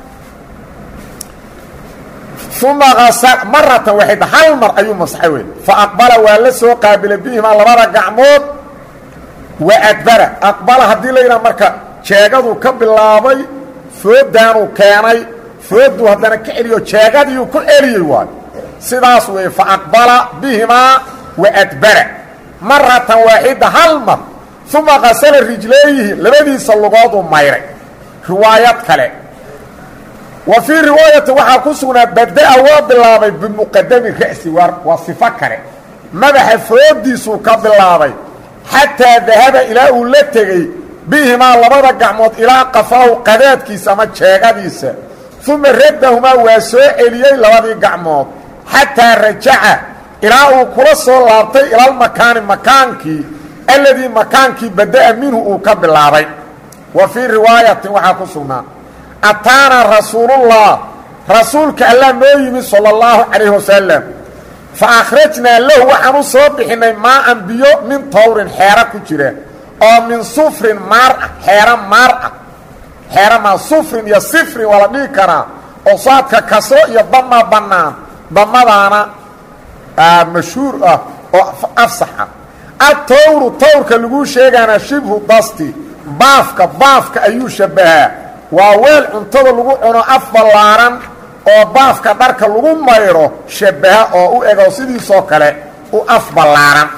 Speaker 1: ثم غسل مرة واحدة هالمر أيوم مصحوين فأقبل ولسه قابل بهما لبدا قعمود وأدبر أقبل هدي لينا مركا شاقدو كبلابي فودانو كاني فودو هدانا كعليو شاقديو كل إليوان سيداسوي فأقبل بهما وأدبر مرة واحدة هالمر ثم غسل رجليه لبدي صلقات ميري روايات كله وفي رواية وحاكسونا بدأ وابلابي بمقدم الرأس وصفة كله مدح فوديسو كبلابي حتى ذهب إلى أولتغي بهما لبدا قعمود إلى قفاه قداد كيسامة شاقديسة ثم ردهما وسوء إليه لبدا قعمود حتى رجع إلى كرسو لابطي إلى المكان مكانكي الذي مكانكي بدأ منه أكبر العري وفي رواية وحاكسونا أتانا رسول الله رسولك الله نويم صلى الله عليه وسلم فأخرجنا له وحنو صبحنا ماء بيو من طور حيرة كجرة أو من صفر مرأة حيرة مرأة حيرة ما صفر يا صفر ولا بيكرا أصادك كسو يضم بنان ضمدانا آه مشهور اه افصح الطور الطور كلغو شيغانا شبه ضستي بافك بافك ايو شبهه واويل انتده لغو عنو افبلاران او بافك دارك لغو ميرو شبهه او او ايغو سيدي سو كله او افبلاران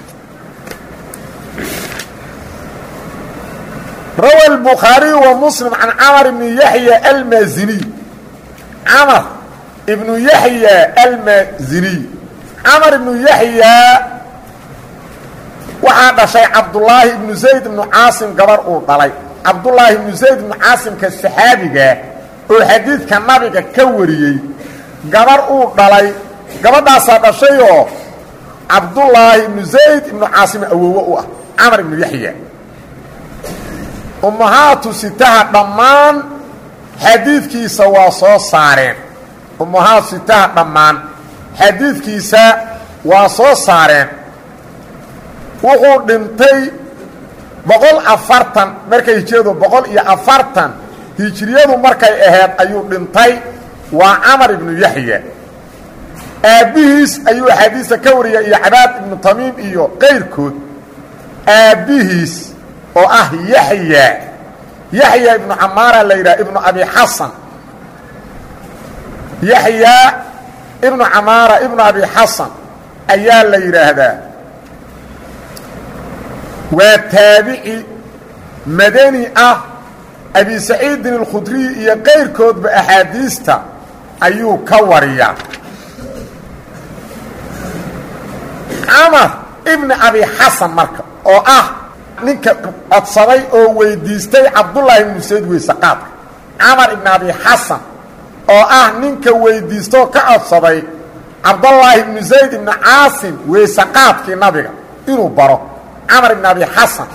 Speaker 1: روى البخاري ومسلم عن عمر بن يحيى المازني عمر ابن يحيى المازني عمر بن يحيى وهذا شيء عبد الله بن زيد بن عاصم قبر أوطالي عبد الله بن زيد بن عاصم كالسحابي والحديث كان نبي كوريي قبر أوطالي قبر هذا شيء عبد الله بن زيد بن عاصم أووء عمر بن يحيى أمهات ستها ضمان حديث كي سواسو صارين أمهات ستها ضمان حديث كيسا واسو صارين وقو دنتي بقول أفرتن مركا يجيدو بقول إيا أفرتن هجريادو مركا إهاد أيو دنتي وعمر بن يحيى أبيهيس أيو حديث كوريا إيا عباد بن طميم إيو غير كود أبيهيس وأه يحيى yaxya ibnu camaara la yidhaha ibnu abi xasan yaxya ibnu camaara ibnu abi xasan ayaa la yidhaahdaa waa taabici madani ah abi saciidin alkhudriy iyo qayrkoodba axaadiista ayuu ka wariyaa camar ibni abi xasan marka oo ah ninka codsaday oo weydiistay cabdullaahi ibnu sayd weysaqaadka camar ibni abi xasan oo ah ninka weydiistoo ka codsaday cabdullaahi ibnu zayd ibnu caasim weysaqaadkii nabiga inuu baro camar ibni abi xasan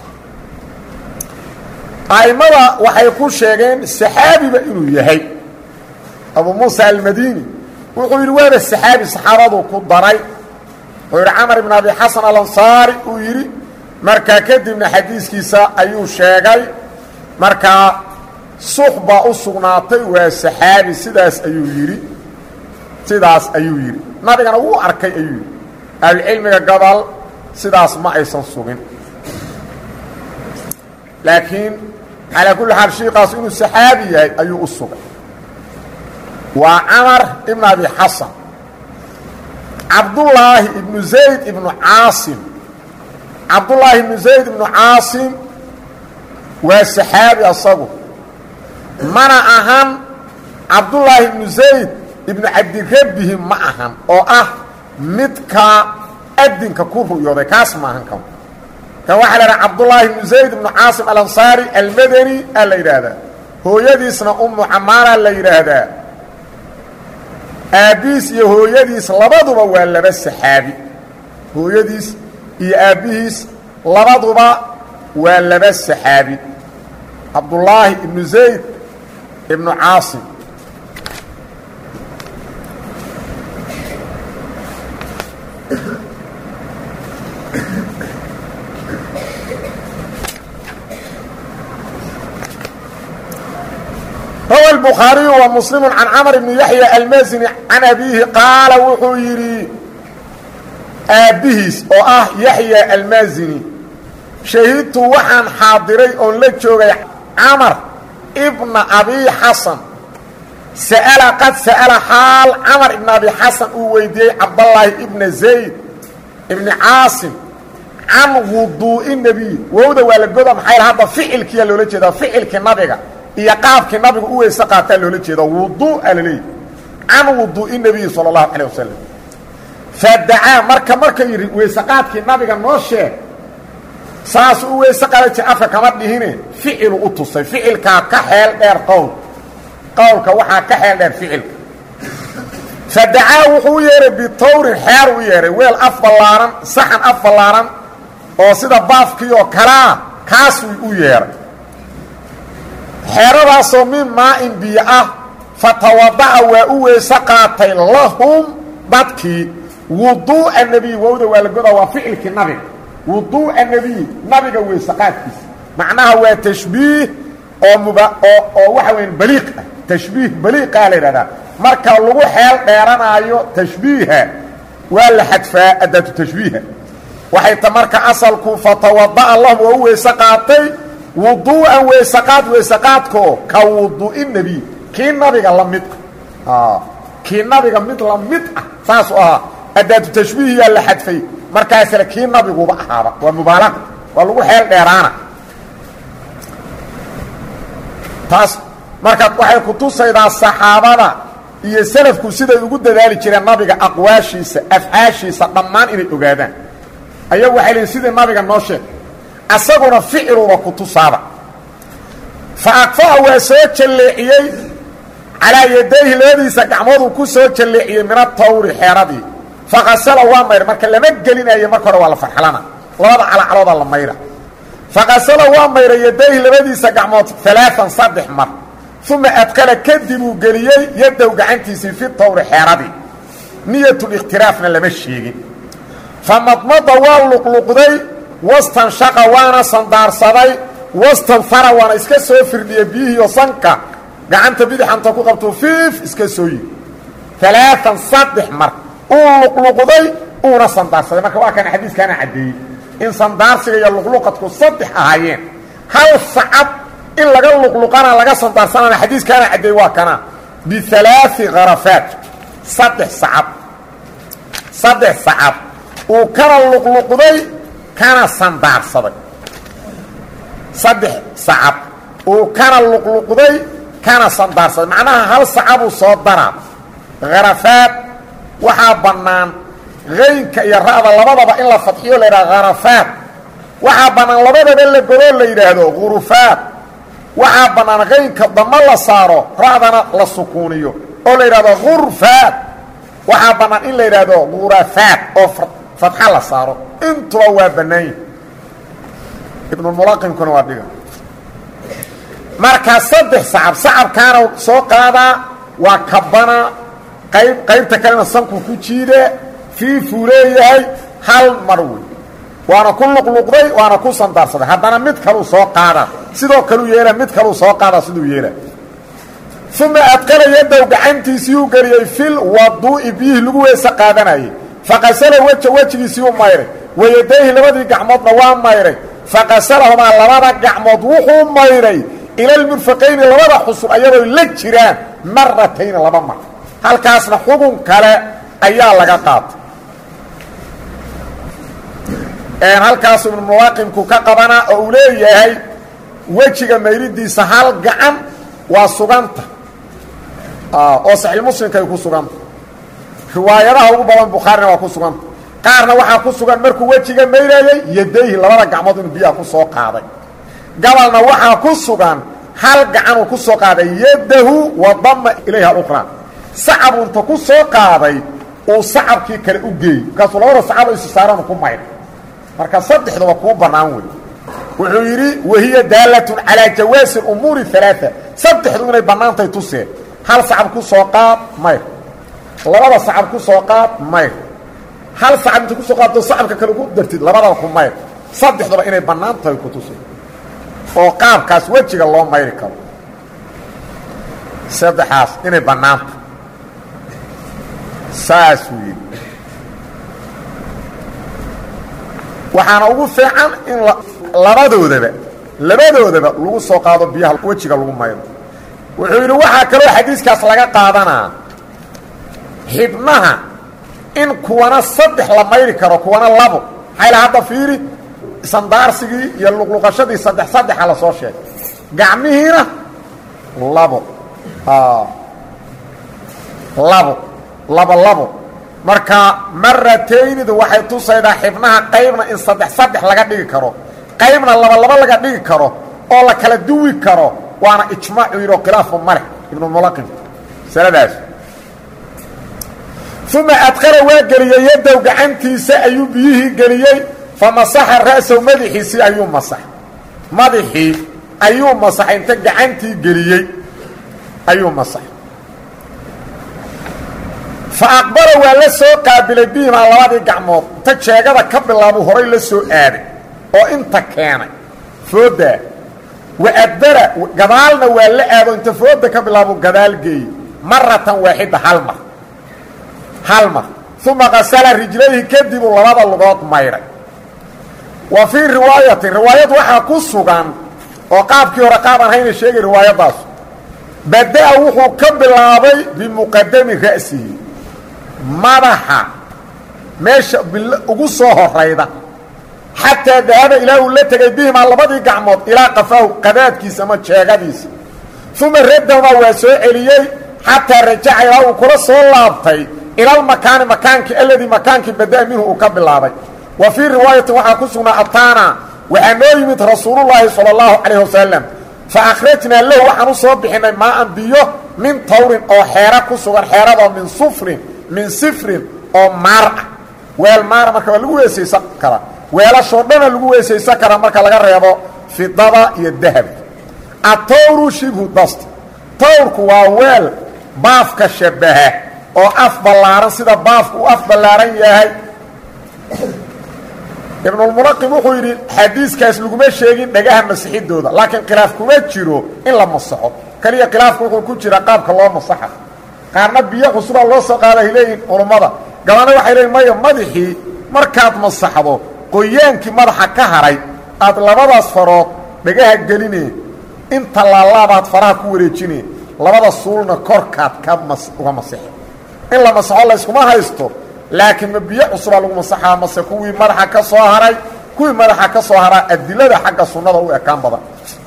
Speaker 1: a'immada waxay ku sheegeen saxaabiba inuu yahay abu muusa almadini wuxuu yidhi waaba saxaabi saxaabaduu ku daray wuxuu yidhi camar ibn abi xasan alansaari uu yidhi markaa kadibna xadiiskiisa ayuu sheegay markaa suxba u sugnaatay waa saxaabi sidaas ayuu yidhi sidaas ayuu yidhi nabigana wuu arkay ayuu yidhi ahlucilmiga gobol sidaas ma aysan sugin laakiin calaa kulli xaal shiikaas inuu saxaabi yahay ayuu u sugay waa camar ibn abi xasan cabdullaahi ibnu zayd ibnu caasim cabdullaahi ibnu zayd ibnu caasim waa saxaabi asagu mana ahan cabdullaahi ibnu zayd ibnu cabdirabbihi ma ahan oo ah midka adinka ku ru'yooday kaas ma ahan kan kan waxaa la idhaha cabdullaahi ibnu zayd ibnu caasim alansaari almadani aa la yidhaahdaa hooyadiisna ummu camaara la yidhaahdaa aabbihiis iyo hooyadiis labaduba waa laba saxaabi hooyadiis iyo aabbihiis labaduba waa laba saxaabi cabdullaahi ibnu zayd ibnu caasim روى البخاري ومسلم عن عمر بن يحيى المازني عن أبيه قال وxuu yidhi aabbihiis oo ah يحيى المازني شhahidtu waxaan xaadiray oon la joogay camar ibna abi xasan sa'ala qad sa'ala xaal camar ibna abi xasan uu weydiiyey cabdallaahi ibna zayd ibni caasim can wuduu'i nebiy wowda waa la goda maxay hadda ficilkiiyaa loola jeedaa ficilkii nabiga iyo qaabkii nabigu u weyse qaataa loola jeeda wuduu'a la leeyahy can wuduu'i nebiyi sala allahu calayh wasalam fadacaa marka marka yidhi weyseqaadkii nabiga noo sheeg saasuu u weyse qaada jir afka kama dhihine ficilu u tusay ficilkaa ka xeel dheer qowl qowlka waxaa ka xeel dheer ficilka fadacaa wuxuu u yeehay bitawrin xeer u yeehay weel af ballaaran saxan af ballaaran oo sida baafkii oo kalea kaasuu u yeehay xeeradaasoo min maa-in biyo ah fatawada'a waa u weyse qaatay lahum dadkii wuduu'a nebiy wowda waa la godaa waa ficilkii nabiga wuduu'a nebiy nabiga weyse qaadkiisa macnaha waa tashbiih oo muba oo oo waxa weya baliiq ah tashbiih baliiqaa la yidhahdaa marka lagu xeel dheeranaayo tashbiiha waa la xadfaa adaatu tashbiiha waxay ta marka asalku fatawada'a lahum waa u weyse qaatay wuduu'an weysaqaad weysaqaadkoo ka wuduu'i nebiy kii nabiga la mid ah kii nabiga mid la mid ah saasuu ahaa adaatu tashbiihiyaa la xadfay markaasle kii nabiguba ahaaba waa mubaalaqa waa lagu xeel dheeraana taas marka waxay ku tusaydaa saxaabada iyo salafku siday ugu dadaali jireen nabiga aqwaashiisa afcaashiisa dhammaan inay ogaadaan ayagu waxay leeyiin sidii nabiga noo sheeg asaguna ficiluba ku tusaaba fa aqfa'a waa soo jalleeciyey calaa yadayhi labadiisa gacmooduu ku soo jalleeciyey min atawri xeeradii faqasala waa mayra marka lama gelinayo marka hore waa la farxalana labada calacaloodaa la mayra faqasala waa mayra yadayhi labadiisa gacmood alaaan saddex mar uma adkala kadib uu geliyey yadow gacantiisii fi tawri xeeradii niyatuliktiraafna lama sheegin fa madmada waa luqluqday wastanshaqa waana sandaarsaday wastanfara waana iska soo firdhiyey biyihiiyo sanka gacanta bidixanta ku qabtuu fiif iska soo yiri alaaan saddex mar uu luqluqday uuna sandaarsaday marka waa kana xadiiskaana caddeeyey in sandaarsiga iyo luqluqadku saddex ahaayeen hal sacad in laga luqluqana laga sandaarsanana xadiiskaana caddeey waa kana bialaai kharafaat saddex sacab saddex sacab uu kana luqluqday kana sandaarsaday saddex sacab uu kana luqluqday kana sandaarsaday macnaha hal sacabuu soo daraa kharafaat waxaa bannaan qaynka iyo ra'da labadaba in la fadxiyo la yidhaha kharafaat waxaa bannaan labadaba la godoo la yidhaahdo khurufaat waxaa bannaan qaynka dama la saaro ra'dana la sukuuniyo oo la yidhahdo khurfaat waxaa bannaan in la yidhaahdo khurafaat oo fadxa la saaro intuba waa bannaanyihi ibnulmulaqimkuna waa dhiga markaa saddex sacab sacabkaana soo qaadaa waa kabana qayb qaybta kalena sanku ku jiide fiifuu leeyahay hal mar wey waana ku luqluqday waana ku sandaarsaday haddana mid kaluu soo qaadaa sidoo kaluu yeela mid kaluu soo qaadaa siduu yeela uma adqala yadow gacantiisii u geliyey fil waduu'i biyihii lagu weese qaadanayay faqasala weja wejigiisii u mayray wayadayhi labadii gacmoodna waa mayray faqasalahumaa labada gacmood wuxuu mayray ilalmirfaqayni labada xusul ayagoo la jiraan maratayni laba mar halkaasna xugun kale ayaa laga qaatay halkaasu ibnulmulaaqimku ka qabanaa oo uu leeyahay wejiga mayridiisa hal gacan waa suganta oo saxiixmuslimka ay ku suganta riwaayadaha ugu badan bukhaarina waa ku suganta qaarna waxaa ku sugan markuu wejiga mayrayey yadayhi labada gacmood inuu biyaha ku soo qaaday gabalna waxaa ku sugan hal gacanuu ku soo qaaday yadahu wa dama ilayha ukhraa sacabuu inta ku soo qaaday uu sacabkii kale u geeyey markaasuu labada sacaba isu saaranu ku mayray marka saddexdaba kuu bannaan wey wuxuu yidhi wahiya daalatun calaa jawaasi umuuri alaaa saddexdu inay bannaantahay tuseen hal sacab ku soo qaad mayr labada sacab ku soo qaad mayr hal sacab inta kusoo qaadto sacabka kale ku dartid labadaba ku mayr saddexdaba inay bannaan tahay ku tuseen oo qaabkaas wejiga loo mayri karo saddexaas inay bannaantahay saasuu yidhi waxaana ugu fiican in labadoodaba labadoodaba lagu soo qaado biyaha wejiga lagu mayro wuxuu yidhi waxaa kaloo xadiiskaas laga qaadanaa xibnaha in kuwana saddex la mayri karo kuwana labo maxayla hadda fiiri sandaarsigii iyo luqluqashadii saddex saddexa la soo sheegay gacmihiina labo labo labo labo marka marataynidu waxay tusaydaa xibnaha qaybna in saddex saddex laga dhigi karo qaybna laba laba laga dhigi karo oo la kala duwi karo waana ijmaacu yidhoo khilaafu maleh ibnulmulaqim masaladaas uma adqala waa geliyey yadow gacantiisa ayuu biyihii geliyey fa masaxa ra'sahu madaxiisii ayuu masaxay madaxii ayuu masaxay inta gacantii geliyey ayuu masaxay fa aqbala waa la soo qaabilay bihimaa labadii gacmood inta jeegada ka bilaabuu horay la soo aaday oo inta keenay fooddaa wa adbara gadaalna waa la aado inta foodda ka bilaabuu gadaal geeyey maratan waaxida hal mar hal mar uma qasala rijlayhi kadibuu labada lugood mayray wa fii riwaayatin riwaayad waxaa ku sugan oo qaabkii hore qaabaan hayna sheegay riwaayaddaas bada-a wuxuu ka bilaabay bimuqadami ra'sihi madaxa meesha ugu soo horayda xataa dahaba ilaa uu la tegay bihimaa labadii gacmood ilaa qafaahu qadaadkiisa ama jeegadiisa uma raddahumaa waa soo celiyey xataa rajaca ilaa uu kula soo laabtay ilalmakaani makaankii aladii makaankii bada-a minhu uu ka bilaabay wa fii riwaayatin waxaa ku sugnaa ataana waxaa noo yimid rasuulullaahi sala allahu calayh wasalam fa akhrajnaa lahu waxaan u soo bixinay maaan biyo min tawrin oo xeero ku sugan xeeradoo min sufrin min sifrin oo maar ah weel maara marka waa lagu weesaysan karaa weelashoo dhana lagu weesaysan karaa marka laga reebo fidada iyo dahabka atawru shibhu dast tawrku waa weel baafka shabaha oo af ballaaran sida baafku uu af ballaaran yahay ibnulmulaqim wuxuu yidhi xadiiskaas laguma sheegin dhagaha masixidooda laakiin khilaaf kuma jiro in la masaxo keliya khilaafku wuxuu ku jira qaabka loo masaxa qaarna biyo cusubaa loo soo qaadaay leeyihin culummada gabaana waxay leeyiin maya madaxii markaad masaxdo qoyaankii madaxa ka haray aad labadaas farood dhagaha gelineen inta laalaabaad faraha ku wareejinay labada suulna korkaad ka mas uga masaxo in la masaxo la iskuma haysto laakiin ma biyo cusub lagu masaxaa mase kuwii madaxa ka soo haray kuwii madaxa ka soo haray adilada xagga sunnada u ekaan badan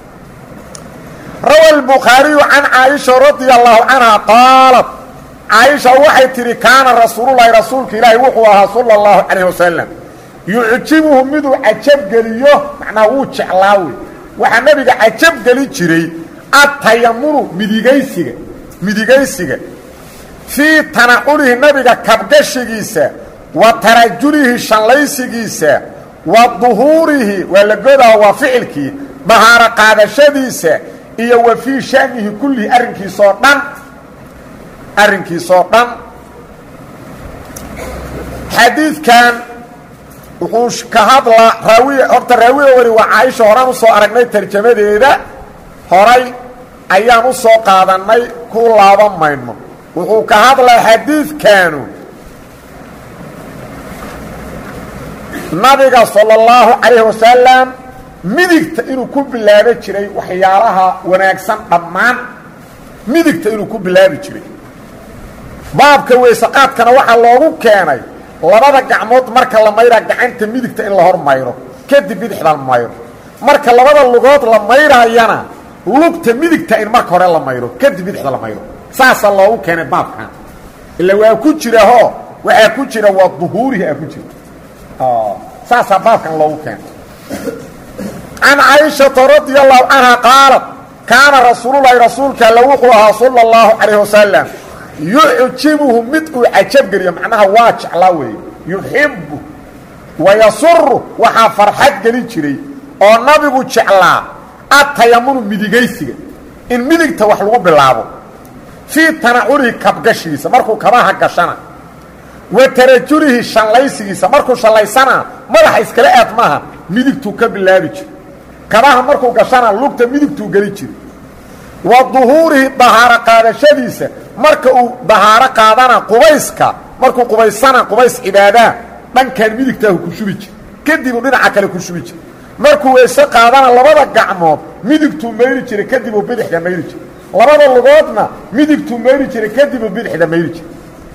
Speaker 1: rawi al-bukhari an aisha radiyallahu anha qalat aisha waxay tiri kaana rasuulullaahi rasuulka ilaahi wuxuu ahaa sallallahu alayhi wasallam yu'jibuhu midu ajab galiyo macnaa uu jeclaawi waxa nabiga ajab gali jiray at-tayammunu midigaysiga midigaysiga fi tanaqulihi nabiga kabgashigiisa wa tarajulihi shallaysigiisa wa duhurihi wa lagoda wa ficilki bahara qaadashadiisa iyo wa fi shanihi kulli arrinkiisoo dhan arrinkiisoo dhan xadiidkan wuxuu ka hadlaa raawiya horta raawiya wari waa caaisha horaan usoo aragnay tarjamadeeda horay ayaan u soo qaadannay ku laaban mayno wuxuu ka hadlaa xadiidkaanu nabiga sala allahu calayhi wasalam midigta inuu ku bilaabi jiray waxyaalaha wanaagsan dhammaan midigta inuu ku bilaabi jiray baabka weysaqaadkana waxaa loogu keenay labada gacmood marka la mayraa gacanta midigta in la hor mayro kadib bidixda la mayro marka labada lugood la mayrayana lugta midigta in marka hore la mayro kadib bidixda la mayro saasa loogu keenay baabkan ila waa ku jira ho waxa ku jira waa duhuurihi ku jira ah saasa baabkan loogu keenay an aisha radiyallahu anha qalat kana rasuulullaahi rasuulka lawuxuha sallallahu alayhi wasallam yu'jibuhu mid'u ajab galiyo macnaha waa jeclaa weey yuhibbu wa yasurru waxa farxad gali jiray oo nabigu jeclaa at-tayammunu midigaysiga in midigta wax lagu bilaabo fi tanaqulihi kabgashiisa markuu kabaha gashana wa tarajulihi shallaysigiisa markuu shallaysana madaxa iskala aad maaha midigtu ka bilaabi jiray kabaha markuu gashana lugta midigtu gali jiray wa duhurihi dahara qaadashadiisa marka uu dahara qaadana qubayska markuu qubaysana qubays cibaada dhankan midigta ku shubi jiray kadib uu dhinaca kale ku shubi jiray markuu weyse qaadana labada gacmood midigtu meeyri jiray kadib uu bidixda meeyri jiray labada lugoodna midigtu meeyri jiray kadib uu bidixda meeyri jiray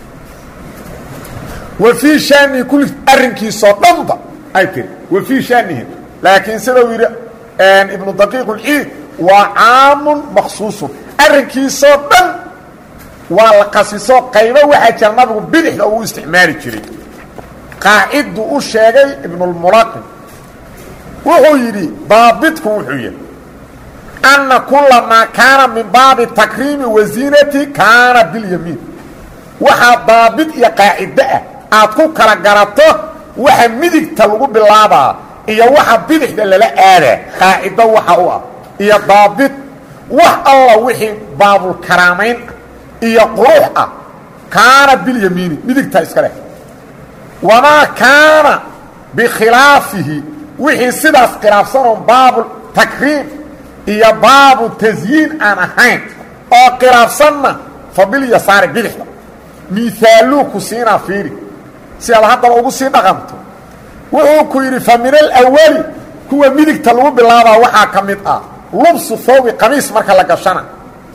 Speaker 1: wa fi shani kulli arrinkiiso dhanba ay tiri wa fi shanihi laakiin sidoo yiri aan ibn daqiiq al-eid wa aamun makhsuus arrinkiiso dhan waa la qasiso qaybo waxa jira nabigu bidixda uu isticmaali jiray qaacidu u sheegay ibn al-mulaqin wuxuu yiri baabidku wuxuu yahay anna kullama kaana min baabi takriimi wa zinati kaana bil yamin waxa baabid iyo qaacida aad ku kala garato waxa midigta lagu bilaabaa iyo waxa bidixda lala aada qaacida waxa uu ah iyo baabid wax alla wixii baabul karaamayn iyo quruux ah kaana bil yamin midigta iska leh wama kaana bi khilaafihi wixii sidaas khilaafsan baabul takriim iyo baabu tazyiin aan ahayn oo khilaafsanna fabil yasaar bidixda misaalu ku siina fiiri si aad hadda ugu sii dhaqanto wuxuu ku yiri faminal awwali kuwa midigta lagu bilaabaa waxa kamid ah lubsu fawqi qamiis marka la gashana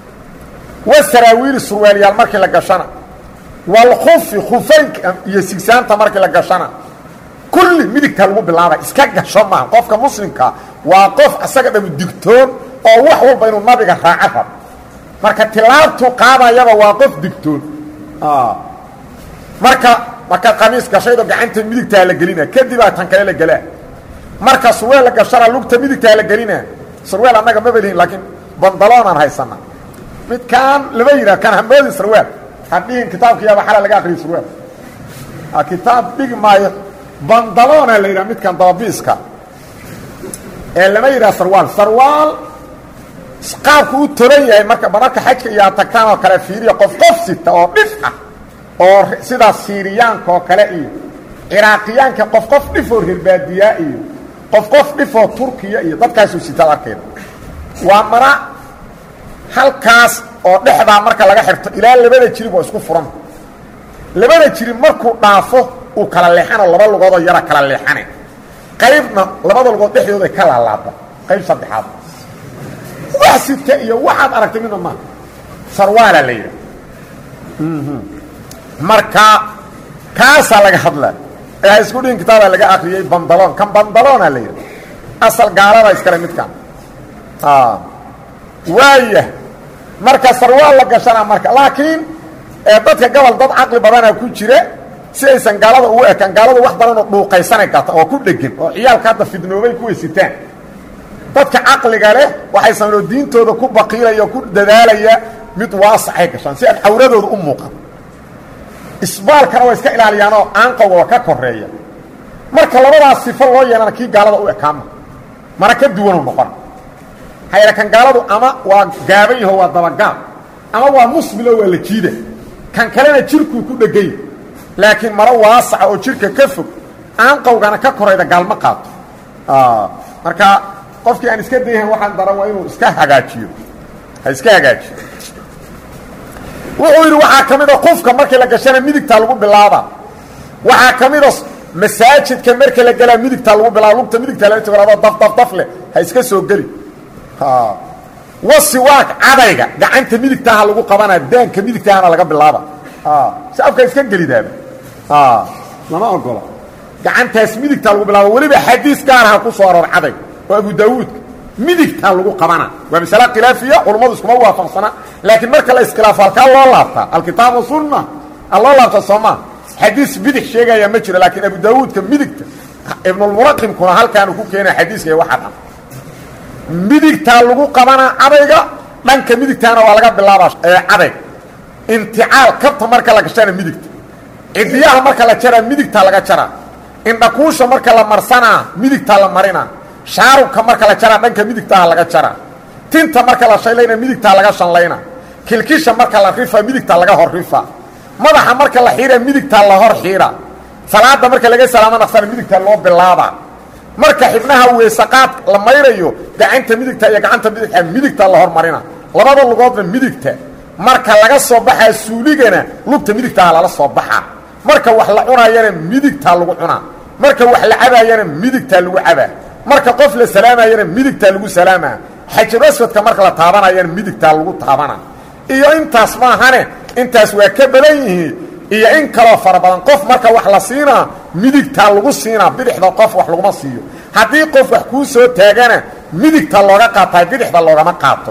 Speaker 1: wasaraawil surwaaliyal marka la gashana wal khuf khufayn iyo sigsaanta marka la gashana kulli midigta lagu bilaabaa iska gasho ma qofka muslimka waa qof asaga dhab digtoon oo wax walba inuu nabiga raaco marka tilaabtu qaadayaba waa qof digtoon ah marka marka qamiis gashaydo gacanta midigta la gelina kadib ay tan kale la galaa marka surweel la gashara lugta midigta la gelina surweel anaga ma badin laakiin bandaloon aan haysana mid kaan laba yira kan hamoodi surweel hadii kitaabkiisa waxa laga aqriyo surweel a kitaab big maayo bandaloon la yira mid kan daabiska ee lama yira surweel surweel qaabku u toran yahay marka marka xajka iyo tagtaan oo kale fiiriyo qof qof sita oo dhif ah oo sida Siiriyaanka oo kale iyo Iraaqiyaanka qof qof dhifo hirbaadiya iyo qof qof dhifo Turkiya iyo dadkaas u sita arkeen waa mara halkaas oo dhexda marka laga xirto ilaa labada jirib oo isku furan labada jirib markuu dhaafo uu kala leexano laba lugood oo yara kala leexane qaybna labada lugood dhexdooda kala laabta qayb saddexaad وحسدك إيا واحد أركت منه ما سروالا ليلة مركا كاسا لك حضلا إيه اسكولين كتابة لك أخريي بندلون كم بندلون ليلة أصل قارا إسكالي متكام آه وايه marka sarwaal la gashana marka laakiin ee dadka gobol dad aqli badan ay ku jire si aysan gaalada u ekaan gaalada wax badan oo dhuuqaysanay karta oo ku dhigin oo ciyaalka hadda fidnoobay ku weysitaan dadka aqliga leh waxay sameeyeen diintooda ku baqiilaya ku dadaalaya mid waasaxay gashan si ay awradooda u muuqan isbaalkana way iska ilaaliyaan oo aan qawo ka koreeya marka labadaas sifo loo yeelana ki gaalada u ekaan marka duwan u noqon hayra kan gaaladu ama waa gaaban yahay waa dabagaab ama waa musmilo waa la jiida kan kalena jirku ku dhagay laakiin mara waasac oo jirka ka fog aan qowgana ka korayda gaalma qaato ah marka qofkii aan iska deeyahay waxaan daran waa inuu iska hagaajiyo ha iska hagaajiyo wuxuu yiri waxa kamid ah qofka markii la gashana midigta lagu bilaaba waxa kamid ah masaajidka markii la gala midigta lagu bilaabo lugta midigta la timaado daf daf daf leh ha iska soo gali ha wasiwaak cadayga gacanta midigtaha lagu qabana daanka midigtaana laga bilaaba ha sababka iska galidaaba ha lama ogola gacantaas midigta lagu bilaabo waliba xadiis gaar ah ku soo aroor caday oo Abu Daawud midigta lagu qabana waa mas'ala khilaafiya culimadu iskuma waafaqsana laakiin marka la iskhilaafo halka loo laabta alkitaab wa sunna Allah laabta sama xadiis bidix sheegaya ma jiro laakiin Abu Daawud ka midigta ibn al-Muraqim kuna halkaan ku keenay xadiiska waxa midigta lagu qabana cadayga dhanka midigtaana waa laga bilaabaa ee caday inticaal kabta marka la gashana midigta cidiyaha marka la jara midigta laga jara indhakuusha marka la marsana midigta la marina shaaruka marka la jara dhanka midigta laga jara tinta marka la shaylayna midigta laga shanlayna kilkisha marka la rifa midigta laga hor rifa madaxa marka la xiira midigta la hor xiira salaada marka laga salaamo naqsan midigta loo bilaaba marka xibnaha weesaqaad la mayrayo gacanta midigta iyo gacanta bidixda midigta la hormarina labada lugoodna midigta marka laga soo baxay suuligana lugta midigta la soo baxa marka wax la cunayana midigta lagu cunaa marka wax la cabayana midigta lagu cabaa marka qof la salaamayana midigta lagu salaamaa xajir aswadka marka la taabanayana midigta lagu taabana iyo intaas ma ahane intaas waa ka badan yihiin iyo in kala fara badan qof marka wax la siina midigta lagu siina bidixda qof wax lagu ma siiyo hadii qof wax ku soo taagana midigta looga qaatay bidixda looga ma qaato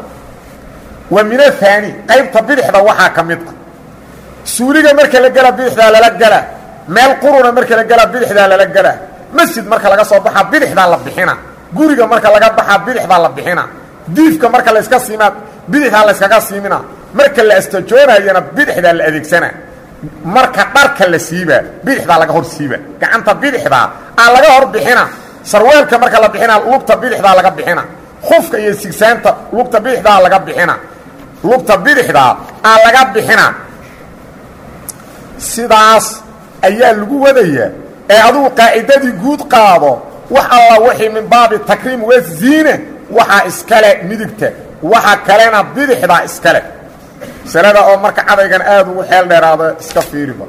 Speaker 1: wa min athani qaybta bidixda waxa kamid ah suuliga marka la gala bidixda la gala meel quruna marka la gala bidixda la gala masjid marka laga soo baxa bidixda la bixina guriga marka laga baxa bidixda la bixina diifka marka la iska siima bidixda la iska siimina marka la istajoonayna bidixda la adeegsana marka dharka la siiba bidixda laga hor siiba gacanta bidixda aan laga hor bixina sarweelka marka la bixina lugta bidixda laga bixina khufka iyo sigsaanta lugta bidixda laga bixina lugta bidixda aan laga bixina sidaas ayaa lagu wadaya ee aduu qaacidadii guud qaado wax alla wixii min baabi takriim wa ziina waxa iskale midigta waxa kalena bidixda iskale salada oo marka cadaygan aad ugu xeel dheeraado iska fiiriba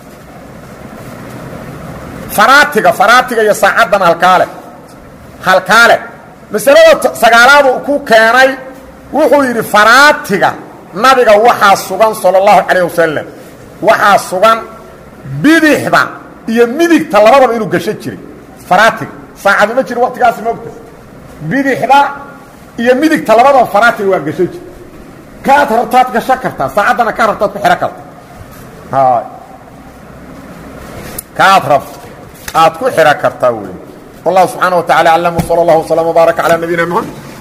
Speaker 1: faraatiga faraatiga iyo saacadan halkaale halkaale masalada sagaalaad ku keenay wuxuu yiri faraatiga nabiga waxa sugan sallallahu alayhi wasallam waxa sugan bidixda iyo midigta labadaba inuu gasho jiray faraatiga saacadu ma jiro waqtigaas moogta bidixda iyo midigta labadaba faraatiga waa gasho jiray kaad rabtaad gasho kartaa saacadana ka rabtaad ku xira kartaa ha kaad rabto aad ku xira kartaa weey والله سبحانه وتعالى علم وصلى الله وسلم وبارك على نبينا محمد